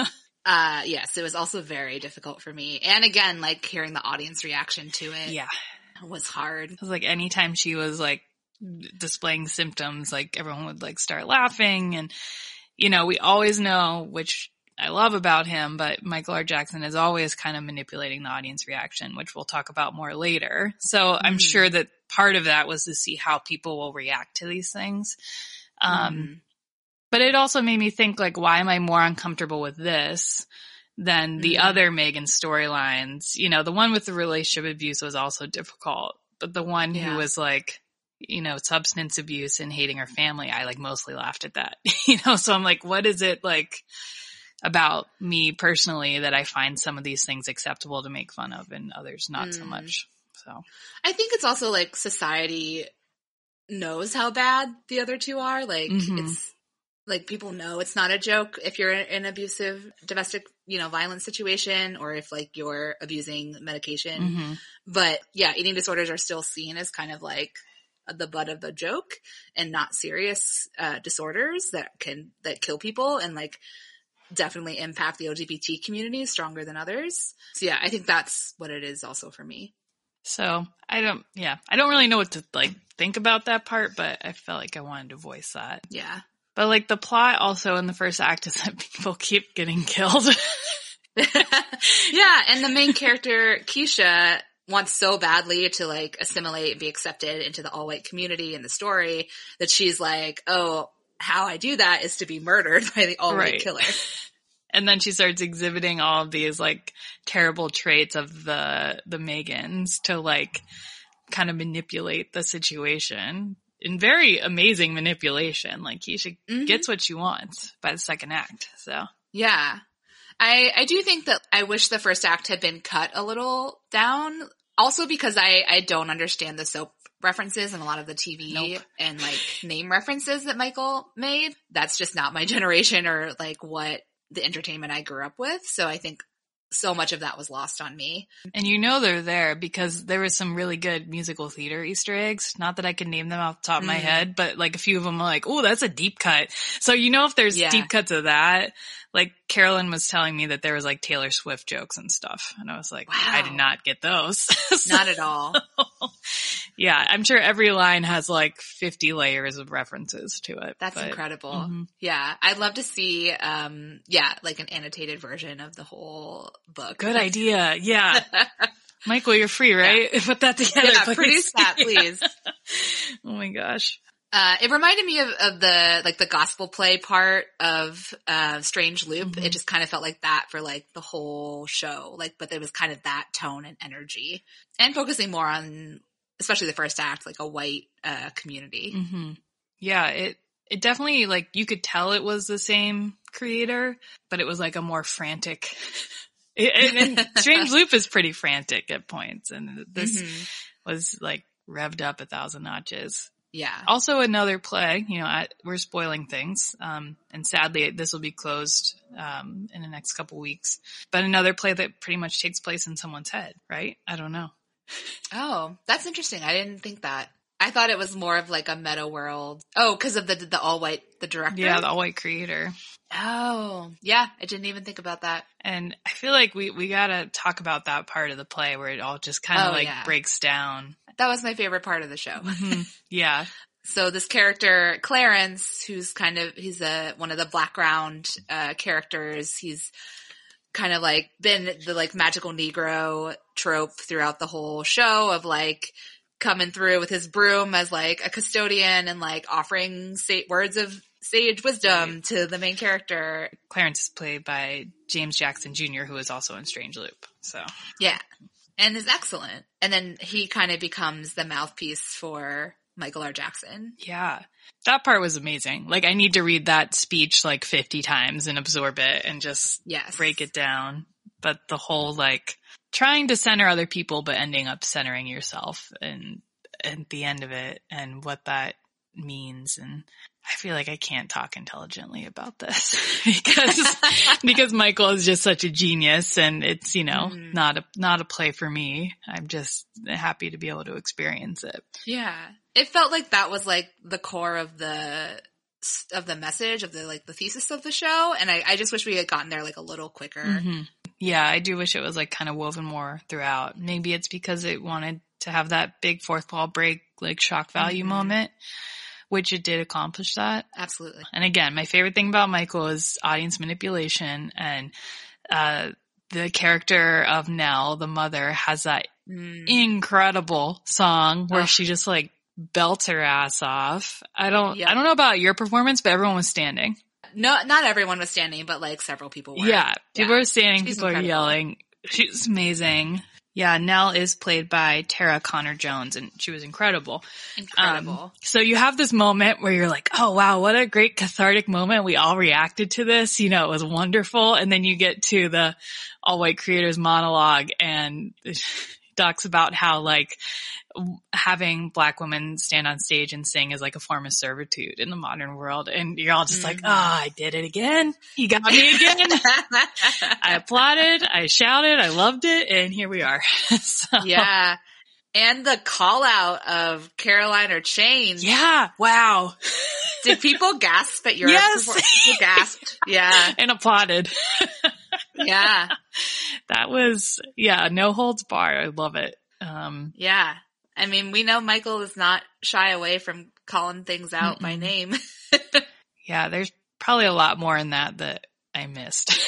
Speaker 6: Uh, yes, it was also very difficult for me. And again, like hearing the audience reaction to it
Speaker 7: Yeah.
Speaker 6: was hard.
Speaker 7: It was like anytime she was like displaying symptoms, like everyone would like start laughing. And, you know, we always know, which I love about him, but Michael R. Jackson is always kind of manipulating the audience reaction, which we'll talk about more later. So mm-hmm. I'm sure that part of that was to see how people will react to these things. Um,
Speaker 6: Mm-hmm.
Speaker 7: But it also made me think, like, why am I more uncomfortable with this than the
Speaker 6: Mm-hmm.
Speaker 7: other Megan storylines? You know, the one with the relationship abuse was also difficult, but the one
Speaker 6: Yeah.
Speaker 7: who was like, you know, substance abuse and hating her family, I like mostly laughed at that, you know? So I'm like, what is it like about me personally that I find some of these things acceptable to make fun of and others not
Speaker 6: Mm.
Speaker 7: so much? So
Speaker 6: I think it's also like society knows how bad the other two are. Like
Speaker 7: Mhm.
Speaker 6: it's like people know it's not a joke if you're in an abusive domestic, you know, violence situation, or if like you're abusing medication.
Speaker 7: mm-hmm.
Speaker 6: But yeah, eating disorders are still seen as kind of like the butt of the joke and not serious uh, disorders that can, that kill people and like definitely impact the L G B T community stronger than others. So yeah, I think that's what it is also for me.
Speaker 7: So I don't, yeah, I don't really know what to like think about that part, but I felt like I wanted to voice that.
Speaker 6: Yeah.
Speaker 7: But like the plot also in the first act is that people keep getting killed.
Speaker 6: Yeah. And the main character, Keisha, wants so badly to like assimilate and be accepted into the all white community in the story that she's like, oh, how I do that is to be murdered by the all white
Speaker 7: Right.
Speaker 6: killer.
Speaker 7: And then she starts exhibiting all of these like terrible traits of the, the Megans to like kind of manipulate the situation in very amazing manipulation. Like Keisha
Speaker 6: Mhm.
Speaker 7: gets what she wants by the second act. So
Speaker 6: Yeah. I, I do think that I wish the first act had been cut a little down. Also because I, I don't understand the soap references and a lot of the T V
Speaker 7: Nope.
Speaker 6: and like name references that Michael made. That's just not my generation or like what the entertainment I grew up with. So I think so much of that was lost on me.
Speaker 7: And you know they're there because there was some really good musical theater Easter eggs. Not that I can name them off the top of my
Speaker 6: Mhm.
Speaker 7: head, but like a few of them are like, oh, that's a deep cut. So you know if there's
Speaker 6: Yeah.
Speaker 7: deep cuts of that, like Carolyn was telling me that there was like Taylor Swift jokes and stuff. And I was like, I did
Speaker 6: Wow.
Speaker 7: not get those. So-
Speaker 6: Not at all.
Speaker 7: Yeah, I'm sure every line has like fifty layers of references to it.
Speaker 6: That's
Speaker 7: but,
Speaker 6: incredible.
Speaker 7: Mm-hmm.
Speaker 6: Yeah. I'd love to see, um, yeah, like an annotated version of the whole book.
Speaker 7: Good idea. Yeah. Michael, you're free, right? Yeah. Put that together.
Speaker 6: Yeah,
Speaker 7: please.
Speaker 6: Produce that, please.
Speaker 7: Oh my gosh.
Speaker 6: Uh, it reminded me of, of the, like the gospel play part of, uh, Strange Loop.
Speaker 7: Mm-hmm.
Speaker 6: It just kind of felt like that for like the whole show. Like, but it was kind of that tone and energy and focusing more on, especially the first act, like a white, uh, community.
Speaker 7: Mm-hmm. Yeah. It, it definitely, like, you could tell it was the same creator, but it was like a more frantic, it, and, and Strange Loop is pretty frantic at points. And this mm-hmm. was like revved up a thousand notches.
Speaker 6: Yeah.
Speaker 7: Also another play, you know, I, we're spoiling things. Um, and sadly this will be closed, um, in the next couple weeks, but another play that pretty much takes place in someone's head, right? I don't know.
Speaker 6: Oh, that's interesting. I didn't think that. I thought it was more of like a meta world. Oh, cause of the, the all white, the director?
Speaker 7: Yeah, the all white creator.
Speaker 6: Oh, yeah. I didn't even think about that.
Speaker 7: And I feel like we, we gotta talk about that part of the play where it all just kind of
Speaker 6: oh,
Speaker 7: like
Speaker 6: yeah.
Speaker 7: breaks down.
Speaker 6: That was my favorite part of the show.
Speaker 7: Mm-hmm. Yeah.
Speaker 6: So this character, Clarence, who's kind of, he's a, one of the background, uh, characters. He's kind of like been the like magical Negro trope throughout the whole show of like coming through with his broom as like a custodian and like offering sa- words of sage wisdom right. to the main character.
Speaker 7: Clarence is played by James Jackson Junior, who is also in Strange Loop. So
Speaker 6: yeah. And is excellent. And then he kind of becomes the mouthpiece for Michael R. Jackson.
Speaker 7: Yeah. That part was amazing. Like, I need to read that speech like fifty times and absorb it and just
Speaker 6: yes.
Speaker 7: break it down. But the whole, like, trying to center other people but ending up centering yourself and at the end of it and what that means. And I feel like I can't talk intelligently about this because, because Michael is just such a genius and it's, you know, mm-hmm. not a, not a play for me. I'm just happy to be able to experience it.
Speaker 6: Yeah. It felt like that was like the core of the, of the message of the, like the thesis of the show. And I, I just wish we had gotten there like a little quicker.
Speaker 7: Mm-hmm. Yeah. I do wish it was like kind of woven more throughout. Maybe it's because it wanted to have that big fourth wall break, like shock value mm-hmm. moment. Which it did accomplish that.
Speaker 6: Absolutely.
Speaker 7: And again, my favorite thing about Michael is audience manipulation and, uh, the character of Nell, the mother, has that mm. incredible song where oh. she just like belts her ass off. I don't, yep. I don't know about your performance, but everyone was standing.
Speaker 6: No, not everyone was standing, but like several people were.
Speaker 7: Yeah. People
Speaker 6: yeah.
Speaker 7: were standing,
Speaker 6: She's
Speaker 7: people
Speaker 6: incredible.
Speaker 7: are yelling. She's amazing. Yeah, Nell is played by Tara Connor-Jones, and she was incredible.
Speaker 6: Incredible.
Speaker 7: Um, so you have this moment where you're like, oh, wow, what a great cathartic moment. We all reacted to this. You know, it was wonderful. And then you get to the all-white creator's monologue, and he talks about how, like, having black women stand on stage and sing is like a form of servitude in the modern world. And you're all just mm-hmm. like, oh, I did it again. He got me again. I applauded. I shouted. I loved it. And here we are. So.
Speaker 6: Yeah. And the call out of Caroline or Change.
Speaker 7: Yeah. Wow.
Speaker 6: Did people gasp at your
Speaker 7: yes.
Speaker 6: performance? People gasped. Yeah.
Speaker 7: And applauded.
Speaker 6: Yeah.
Speaker 7: That was, yeah, no holds barred. I love it. Um,
Speaker 6: yeah. I mean, we know Michael is not shy away from calling things out mm-mm. by name.
Speaker 7: Yeah, there's probably a lot more in that that I missed.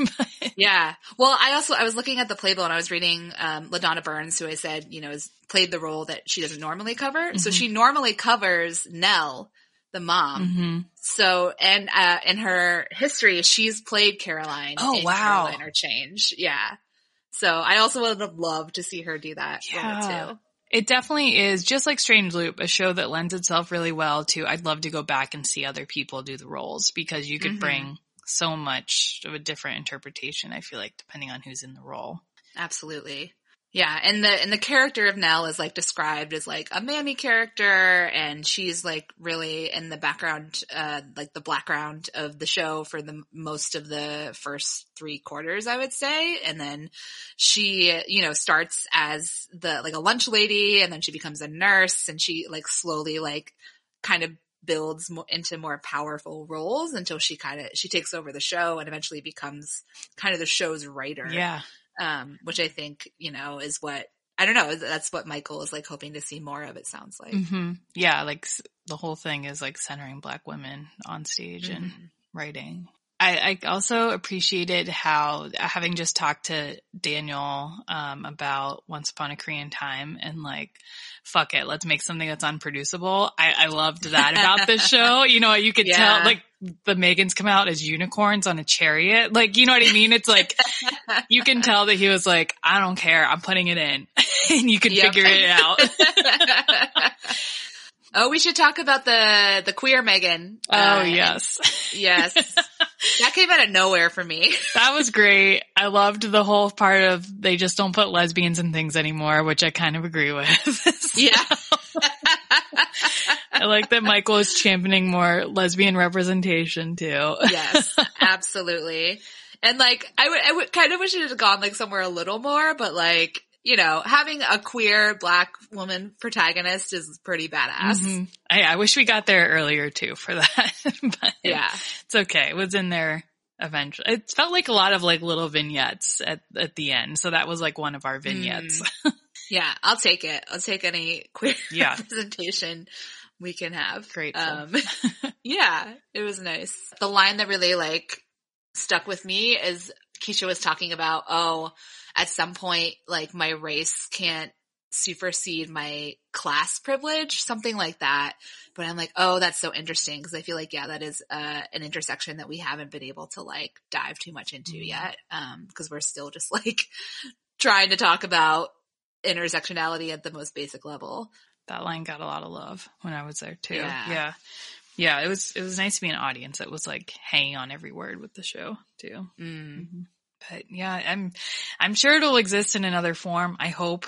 Speaker 6: Yeah. Well, I also, I was looking at the playbill and I was reading, um, LaDonna Burns, who I said, you know, has played the role that she doesn't normally cover. Mm-hmm. So she normally covers Nell, the mom.
Speaker 7: Mm-hmm.
Speaker 6: So, and, uh, in her history, she's played Caroline.
Speaker 7: Oh,
Speaker 6: in
Speaker 7: wow.
Speaker 6: Caroline or Change. Yeah. So I also would have loved to see her do that
Speaker 7: yeah.
Speaker 6: role too.
Speaker 7: It definitely is, just like Strange Loop, a show that lends itself really well to, I'd love to go back and see other people do the roles because you could mm-hmm. bring so much of a different interpretation, I feel like, depending on who's in the role.
Speaker 6: Absolutely. Yeah. And the, and the character of Nell is like described as like a mammy character, and she's like really in the background, uh, like the background of the show for the most of the first three quarters, I would say. And then she, you know, starts as the, like a lunch lady, and then she becomes a nurse, and she like slowly like kind of builds more into more powerful roles until she kind of, she takes over the show and eventually becomes kind of the show's writer.
Speaker 7: Yeah.
Speaker 6: Um, which I think, you know, is what I don't know. That's what Michael is like hoping to see more of, it sounds like.
Speaker 7: Mm-hmm. Yeah. Like the whole thing is like centering Black women on stage mm-hmm. and writing. I, I also appreciated how, having just talked to Daniel um, about Once Upon a Korean Time and like, fuck it, let's make something that's unproducible. I, I loved that about this show. You know, you could yeah. tell like the Megans come out as unicorns on a chariot. Like, you know what I mean? It's like, you can tell that he was like, I don't care, I'm putting it in. And you can yep. figure it out.
Speaker 6: Oh, we should talk about the, the queer Megan.
Speaker 7: Oh, uh, yes.
Speaker 6: Yes. That came out of nowhere for me.
Speaker 7: That was great. I loved the whole part of they just don't put lesbians in things anymore, which I kind of agree with. So,
Speaker 6: yeah.
Speaker 7: I like that Michael is championing more lesbian representation too.
Speaker 6: Yes, absolutely. And like, I would, I would kind of wish it had gone like somewhere a little more, but like, you know, having a queer Black woman protagonist is pretty badass.
Speaker 7: Mm-hmm. I, I wish we got there earlier too for that. But
Speaker 6: yeah.
Speaker 7: It's okay. It was in there eventually. It felt like a lot of like little vignettes at, at the end. So that was like one of our vignettes.
Speaker 6: Mm. Yeah, I'll take it. I'll take any queer
Speaker 7: yeah.
Speaker 6: representation we can have.
Speaker 7: Great.
Speaker 6: Um, yeah, it was nice. The line that really like stuck with me is Keisha was talking about, oh, at some point, like my race can't supersede my class privilege, something like that. But I'm like, oh, that's so interesting because I feel like, yeah, that is uh, an intersection that we haven't been able to like dive too much into mm-hmm. yet. Um, because we're still just like trying to talk about intersectionality at the most basic level.
Speaker 7: That line got a lot of love when I was there too.
Speaker 6: Yeah.
Speaker 7: Yeah. Yeah. It was, it was nice to be an audience that was like hanging on every word with the show too.
Speaker 6: Mm.
Speaker 7: Mm-hmm. But yeah, I'm, I'm sure it'll exist in another form. I hope.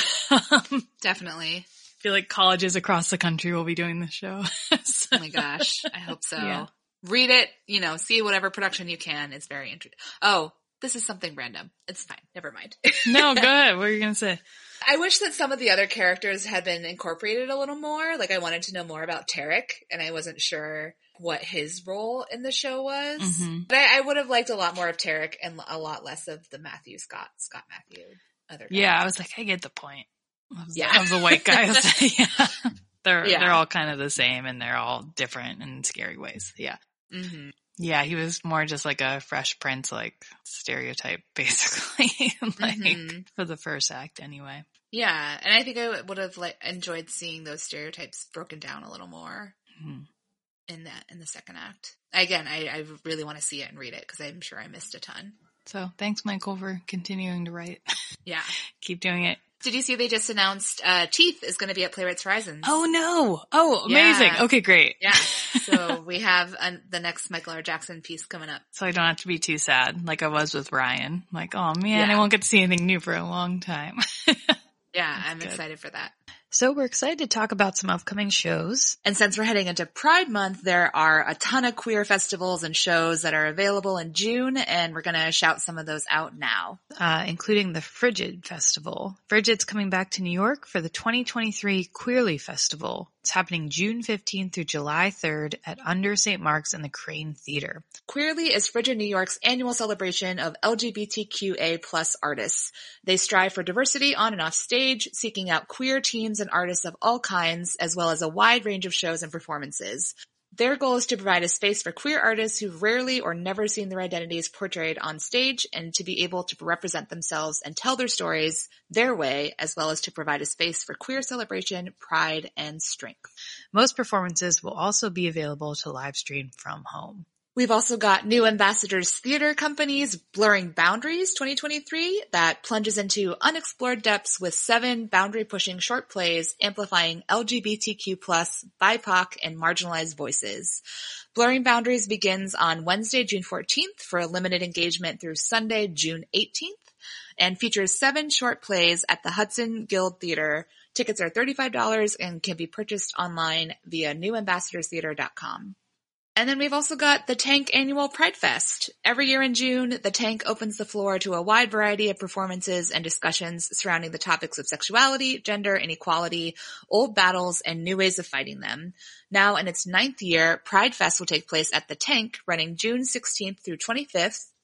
Speaker 6: Definitely.
Speaker 7: I feel like colleges across the country will be doing this show. So.
Speaker 6: Oh my gosh. I hope so.
Speaker 7: Yeah.
Speaker 6: Read it, you know, see whatever production you can. It's very interesting. Oh, this is something random. It's fine. Never mind.
Speaker 7: No, go ahead. What are you going to say?
Speaker 6: I wish that some of the other characters had been incorporated a little more. Like I wanted to know more about Tarek and I wasn't sure what his role in the show was.
Speaker 7: Mm-hmm.
Speaker 6: But I, I would have liked a lot more of Tarek and a lot less of the Matthew Scott, Scott Matthew. Other guy.
Speaker 7: Yeah, I was like, I get the point. Of the,
Speaker 6: yeah.
Speaker 7: of the white guys. Yeah. They're,
Speaker 6: yeah.
Speaker 7: they're all kind of the same and they're all different in scary ways. Yeah.
Speaker 6: Mm-hmm.
Speaker 7: Yeah, he was more just like a Fresh Prince, like stereotype, basically, like mm-hmm. for the first act, anyway.
Speaker 6: Yeah, and I think I would have like enjoyed seeing those stereotypes broken down a little more
Speaker 7: mm-hmm.
Speaker 6: in that in the second act. Again, I, I really want to see it and read it because I'm sure I missed a ton.
Speaker 7: So thanks, Michael, for continuing to write.
Speaker 6: Yeah,
Speaker 7: keep doing it.
Speaker 6: Did you see they just announced uh, Teeth is going to be at Playwrights Horizons?
Speaker 7: Oh, no. Oh, amazing.
Speaker 6: Yeah.
Speaker 7: Okay, great.
Speaker 6: Yeah. So we have an, the next Michael R. Jackson piece coming up.
Speaker 7: So I don't have to be too sad like I was with Ryan. Like, oh, man,
Speaker 6: yeah.
Speaker 7: I won't get to see anything new for a long time.
Speaker 6: Yeah,
Speaker 7: That's
Speaker 6: I'm
Speaker 7: good.
Speaker 6: excited for that.
Speaker 7: So we're excited to talk about some upcoming shows.
Speaker 6: And since we're heading into Pride Month, there are a ton of queer festivals and shows that are available in June, and we're going to shout some of those out now.
Speaker 7: Uh, including the Frigid Festival. Frigid's coming back to New York for the twenty twenty-three Queerly Festival. It's happening June fifteenth through July third at Under Saint Mark's in the Crane Theater.
Speaker 6: Queerly is Frigid New York's annual celebration of L G B T Q A plus artists. They strive for diversity on and off stage, seeking out queer teams and artists of all kinds, as well as a wide range of shows and performances. Their goal is to provide a space for queer artists who've rarely or never seen their identities portrayed on stage and to be able to represent themselves and tell their stories their way, as well as to provide a space for queer celebration, pride, and strength.
Speaker 7: Most performances will also be available to live stream from home.
Speaker 6: We've also got New Ambassadors Theater Company's Blurring Boundaries twenty twenty-three that plunges into unexplored depths with seven boundary-pushing short plays amplifying L G B T Q plus, B I P O C, and marginalized voices. Blurring Boundaries begins on Wednesday, June fourteenth for a limited engagement through Sunday, June eighteenth, and features seven short plays at the Hudson Guild Theater. Tickets are thirty-five dollars and can be purchased online via new ambassadors theater dot com. And then we've also got the Tank Annual Pride Fest. Every year in June, the Tank opens the floor to a wide variety of performances and discussions surrounding the topics of sexuality, gender, inequality, old battles, and new ways of fighting them. Now in its ninth year, Pride Fest will take place at the Tank, running June sixteenth through twenty-fifth,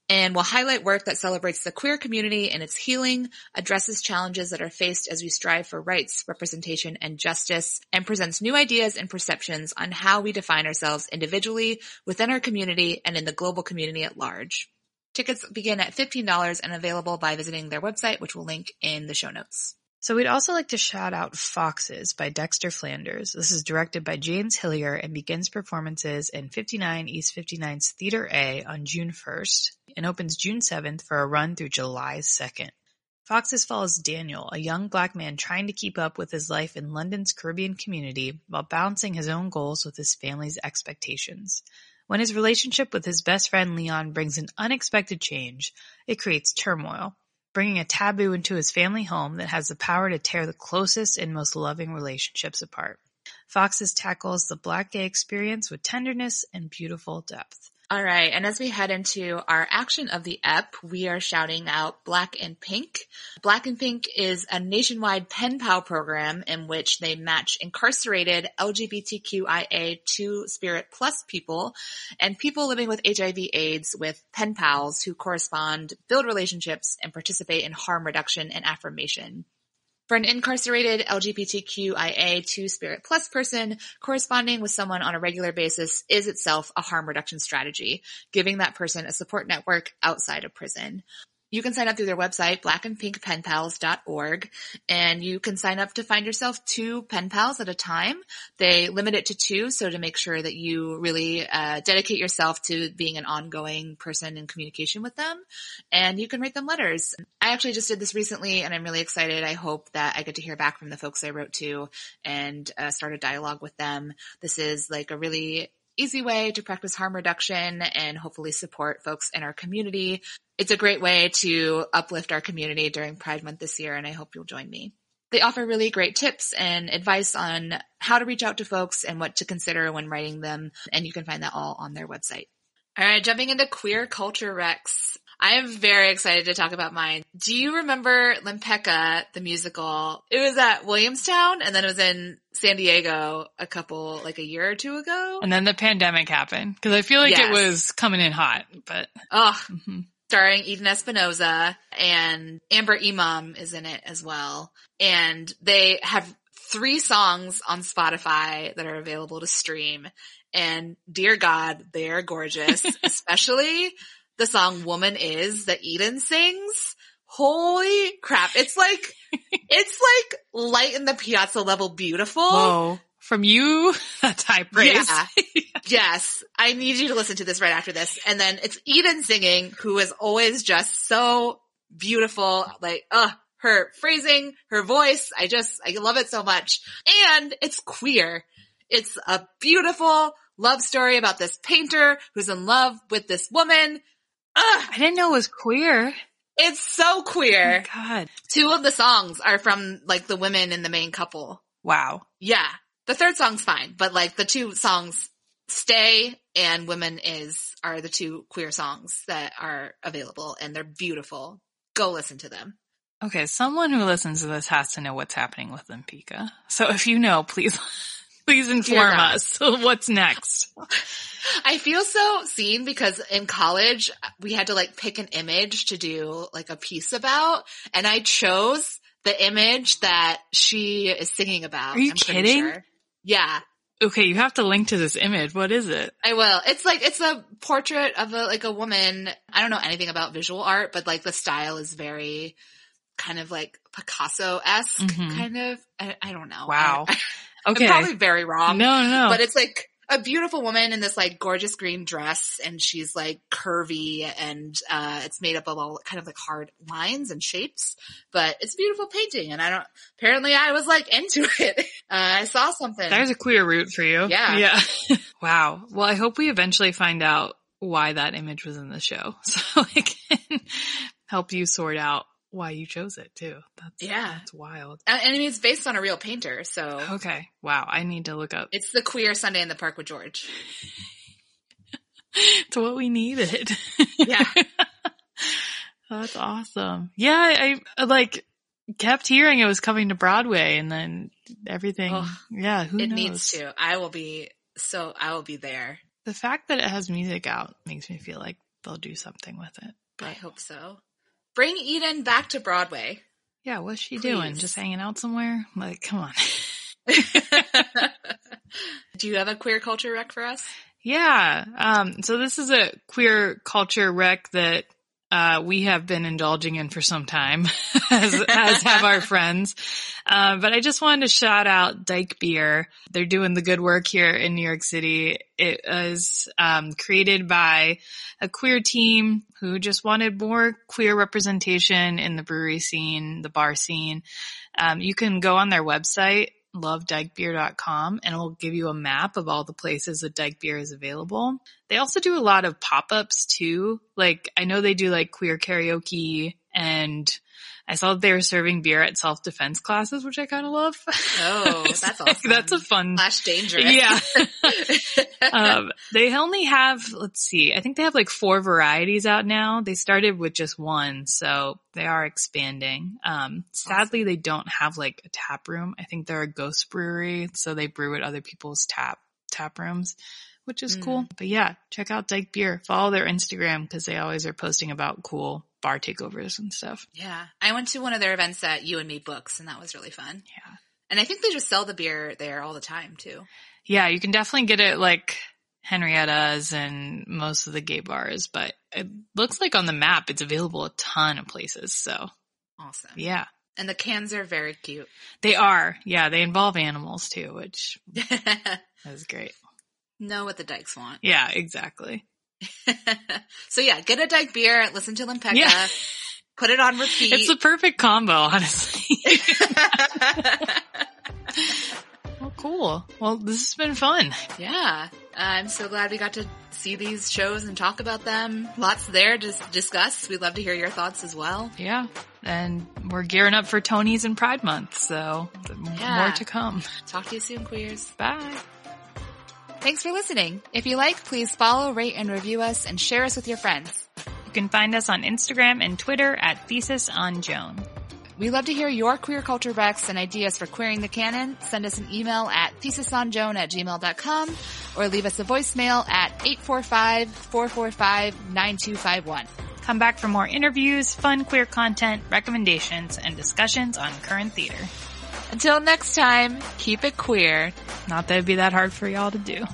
Speaker 6: and will highlight work that celebrates the queer community and its healing, addresses challenges that are faced as we strive for rights, representation, and justice, and presents new ideas and perceptions on how we define ourselves individually, within our community, and in the global community at large. Tickets begin at fifteen dollars and available by visiting their website, which we'll link in the show notes.
Speaker 7: So we'd also like to shout out Foxes by Dexter Flanders. This is directed by James Hillier and begins performances in fifty-nine East fifty-nine's Theater A on June first and opens June seventh for a run through July second. Foxes follows Daniel, a young black man trying to keep up with his life in London's Caribbean community while balancing his own goals with his family's expectations. When his relationship with his best friend Leon brings an unexpected change, it creates turmoil, bringing a taboo into his family home that has the power to tear the closest and most loving relationships apart. Foxes tackles the Black gay experience with tenderness and beautiful depth.
Speaker 6: All right, and as we head into our action of the ep, we are shouting out Black and Pink. Black and Pink is a nationwide pen pal program in which they match incarcerated L G B T Q I A two Spirit Plus people and people living with H I V AIDS with pen pals who correspond, build relationships, and participate in harm reduction and affirmation. For an incarcerated L G B T Q I A two Spirit Plus person, corresponding with someone on a regular basis is itself a harm reduction strategy, giving that person a support network outside of prison. You can sign up through their website, black and pink pen pals dot org, and you can sign up to find yourself two pen pals at a time. They limit it to two, so to make sure that you really uh, dedicate yourself to being an ongoing person in communication with them, and you can write them letters. I actually just did this recently, and I'm really excited. I hope that I get to hear back from the folks I wrote to and uh, start a dialogue with them. This is like a really easy way to practice harm reduction and hopefully support folks in our community. It's a great way to uplift our community during Pride Month this year, and I hope you'll join me. They offer really great tips and advice on how to reach out to folks and what to consider when writing them, and you can find that all on their website. All right, jumping into queer culture recs. I am very excited to talk about mine. Do you remember Lempecca, the musical? It was at Williamstown, and then it was in San Diego a couple, like a year or two ago.
Speaker 7: And then the pandemic happened, because I feel like yes. It was coming in hot, but...
Speaker 6: Oh, mm-hmm. Starring Eden Espinosa, and Amber Imam is in it as well. And they have three songs on Spotify that are available to stream. And dear God, they are gorgeous, especially the song Woman Is that Eden sings. Holy crap. It's like, it's like light in the Piazza level beautiful.
Speaker 7: Whoa. From you, that's high praise.
Speaker 6: Yeah. Yes. I need you to listen to this right after this. And then it's Eden singing, who is always just so beautiful. Like, ugh, her phrasing, her voice. I just, I love it so much. And it's queer. It's a beautiful love story about this painter who's in love with this woman. Ugh.
Speaker 7: I didn't know it was queer.
Speaker 6: It's so queer.
Speaker 7: Oh God.
Speaker 6: Two of the songs are from like the women in the main couple.
Speaker 7: Wow.
Speaker 6: Yeah. The third song's fine, but like the two songs, Stay and Women Is, are the two queer songs that are available, and they're beautiful. Go listen to them.
Speaker 7: Okay, someone who listens to this has to know what's happening with Lempecca. So if you know, please, please inform us. What's next?
Speaker 6: I feel so seen because in college we had to like pick an image to do like a piece about, and I chose the image that she is singing about.
Speaker 7: Are you
Speaker 6: I'm
Speaker 7: kidding?
Speaker 6: Sure. Yeah.
Speaker 7: Okay, you have to link to this image. What is it?
Speaker 6: I will. It's like, it's a portrait of a, like a woman. I don't know anything about visual art, but like the style is very kind of like Picasso-esque, mm-hmm. kind of. I, I don't know.
Speaker 7: Wow.
Speaker 6: I,
Speaker 7: okay.
Speaker 6: I'm probably very wrong.
Speaker 7: No, no.
Speaker 6: But it's like a beautiful woman in this like gorgeous green dress, and she's like curvy, and uh it's made up of all kind of like hard lines and shapes, but it's a beautiful painting. And I don't, apparently I was like into it. Uh, I saw something.
Speaker 7: There's a queer root for you.
Speaker 6: Yeah.
Speaker 7: Yeah. Wow. Well, I hope we eventually find out why that image was in the show, so I can help you sort out why you chose it too. That's,
Speaker 6: yeah.
Speaker 7: That's wild.
Speaker 6: And I mean, it's based on a real painter, so.
Speaker 7: Okay. Wow. I need to look up.
Speaker 6: It's the queer Sunday in the Park with George.
Speaker 7: It's what we needed.
Speaker 6: Yeah.
Speaker 7: That's awesome. Yeah. I, I like kept hearing it was coming to Broadway, and then everything. Oh, yeah. Who
Speaker 6: it
Speaker 7: knows?
Speaker 6: needs to. I will be, so I will be there.
Speaker 7: The fact that it has music out makes me feel like they'll do something with it. But
Speaker 6: I hope so. Bring Eden back to Broadway.
Speaker 7: Yeah, what's she
Speaker 6: Please.
Speaker 7: doing? Just hanging out somewhere? Like, come on.
Speaker 6: Do you have a queer culture rec for us?
Speaker 7: Yeah. Um, so this is a queer culture rec that uh, we have been indulging in for some time, as, as have our friends. Uh, but I just wanted to shout out Dyke Beer. They're doing the good work here in New York City. It was um, created by a queer team who just wanted more queer representation in the brewery scene, the bar scene. Um, you can go on their website, love dyke beer dot com, and it will give you a map of all the places that Dyke Beer is available. They also do a lot of pop-ups too. Like, I know they do like queer karaoke, and I saw that they were serving beer at self-defense classes, which I kind of love.
Speaker 6: Oh, that's awesome.
Speaker 7: That's a fun.
Speaker 6: Slash dangerous.
Speaker 7: Yeah. um, they only have, let's see, I think they have like four varieties out now. They started with just one, so they are expanding. Um, sadly, awesome. They don't have like a tap room. I think they're a ghost brewery, so they brew at other people's tap tap rooms, which is mm. cool. But yeah, check out Dyke Beer. Follow their Instagram because they always are posting about cool bar takeovers and stuff.
Speaker 6: Yeah. I went to one of their events at You and Me Books, and that was really fun.
Speaker 7: Yeah.
Speaker 6: And I think they just sell the beer there all the time too.
Speaker 7: Yeah, you can definitely get it like Henrietta's and most of the gay bars, but it looks like on the map it's available a ton of places. So
Speaker 6: awesome.
Speaker 7: Yeah.
Speaker 6: And the cans are very cute.
Speaker 7: They are. Yeah, they involve animals too, which is great.
Speaker 6: Know what the dykes want.
Speaker 7: Yeah, exactly.
Speaker 6: So yeah, get a Dyke Beer, listen to Limpeca,
Speaker 7: yeah.
Speaker 6: Put it on repeat.
Speaker 7: It's the perfect combo, honestly. Well, cool. Well, this has been fun.
Speaker 6: Yeah. I'm so glad we got to see these shows and talk about them. Lots there to discuss. We'd love to hear your thoughts as well.
Speaker 7: Yeah. And we're gearing up for Tony's and Pride Month, so yeah. More to come.
Speaker 6: Talk to you soon, queers.
Speaker 7: Bye.
Speaker 6: Thanks for listening. If you like, please follow, rate, and review us and share us with your friends.
Speaker 7: You can find us on Instagram and Twitter at Thesis on Joan.
Speaker 6: We love to hear your queer culture recs and ideas for queering the canon. Send us an email at thesisonjoan at gmail dot com or leave us a voicemail at eight four five, four four five, nine two five one.
Speaker 7: Come back for more interviews, fun queer content, recommendations, and discussions on current theater.
Speaker 6: Until next time, keep it queer.
Speaker 7: Not that it'd be that hard for y'all to do.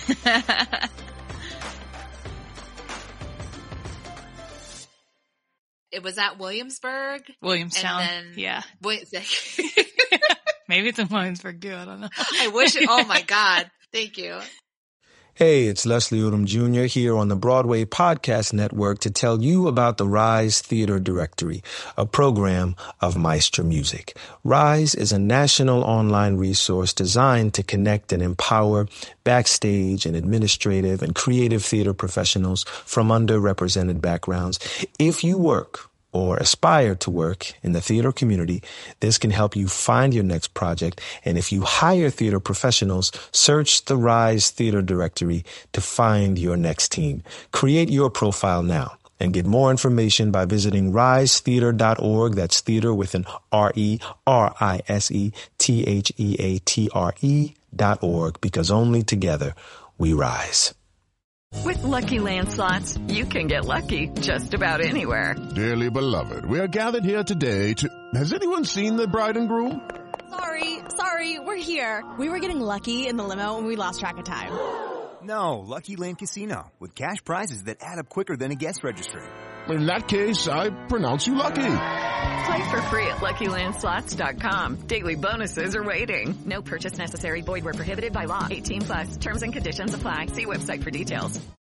Speaker 6: It was at Williamsburg.
Speaker 7: Williamstown.
Speaker 6: And then,
Speaker 7: yeah.
Speaker 6: Wi-
Speaker 7: Maybe it's in Williamsburg too. I don't know.
Speaker 6: I wish it. Oh my God. Thank you.
Speaker 12: Hey, it's Leslie Odom Junior here on the Broadway Podcast Network to tell you about the Rise Theater Directory, a program of Maestro Music. Rise is a national online resource designed to connect and empower backstage and administrative and creative theater professionals from underrepresented backgrounds. If you work or aspire to work in the theater community, this can help you find your next project. And if you hire theater professionals, search the Rise Theater Directory to find your next team. Create your profile now and get more information by visiting rise theater dot org. That's theater with an R E R I S E T H E A T R E dot org, because only together we rise.
Speaker 13: With Lucky Land Slots, you can get lucky just about anywhere.
Speaker 14: Dearly beloved, we are gathered here today to... Has anyone seen the bride and groom?
Speaker 15: Sorry, sorry, we're here. We were getting lucky in the limo and we lost track of time.
Speaker 16: No, Lucky Land Casino, with cash prizes that add up quicker than a guest registry.
Speaker 14: In that case, I pronounce you lucky.
Speaker 13: Play for free at lucky land slots dot com. Daily bonuses are waiting. No purchase necessary. Void where prohibited by law. eighteen plus. Terms and conditions apply. See website for details.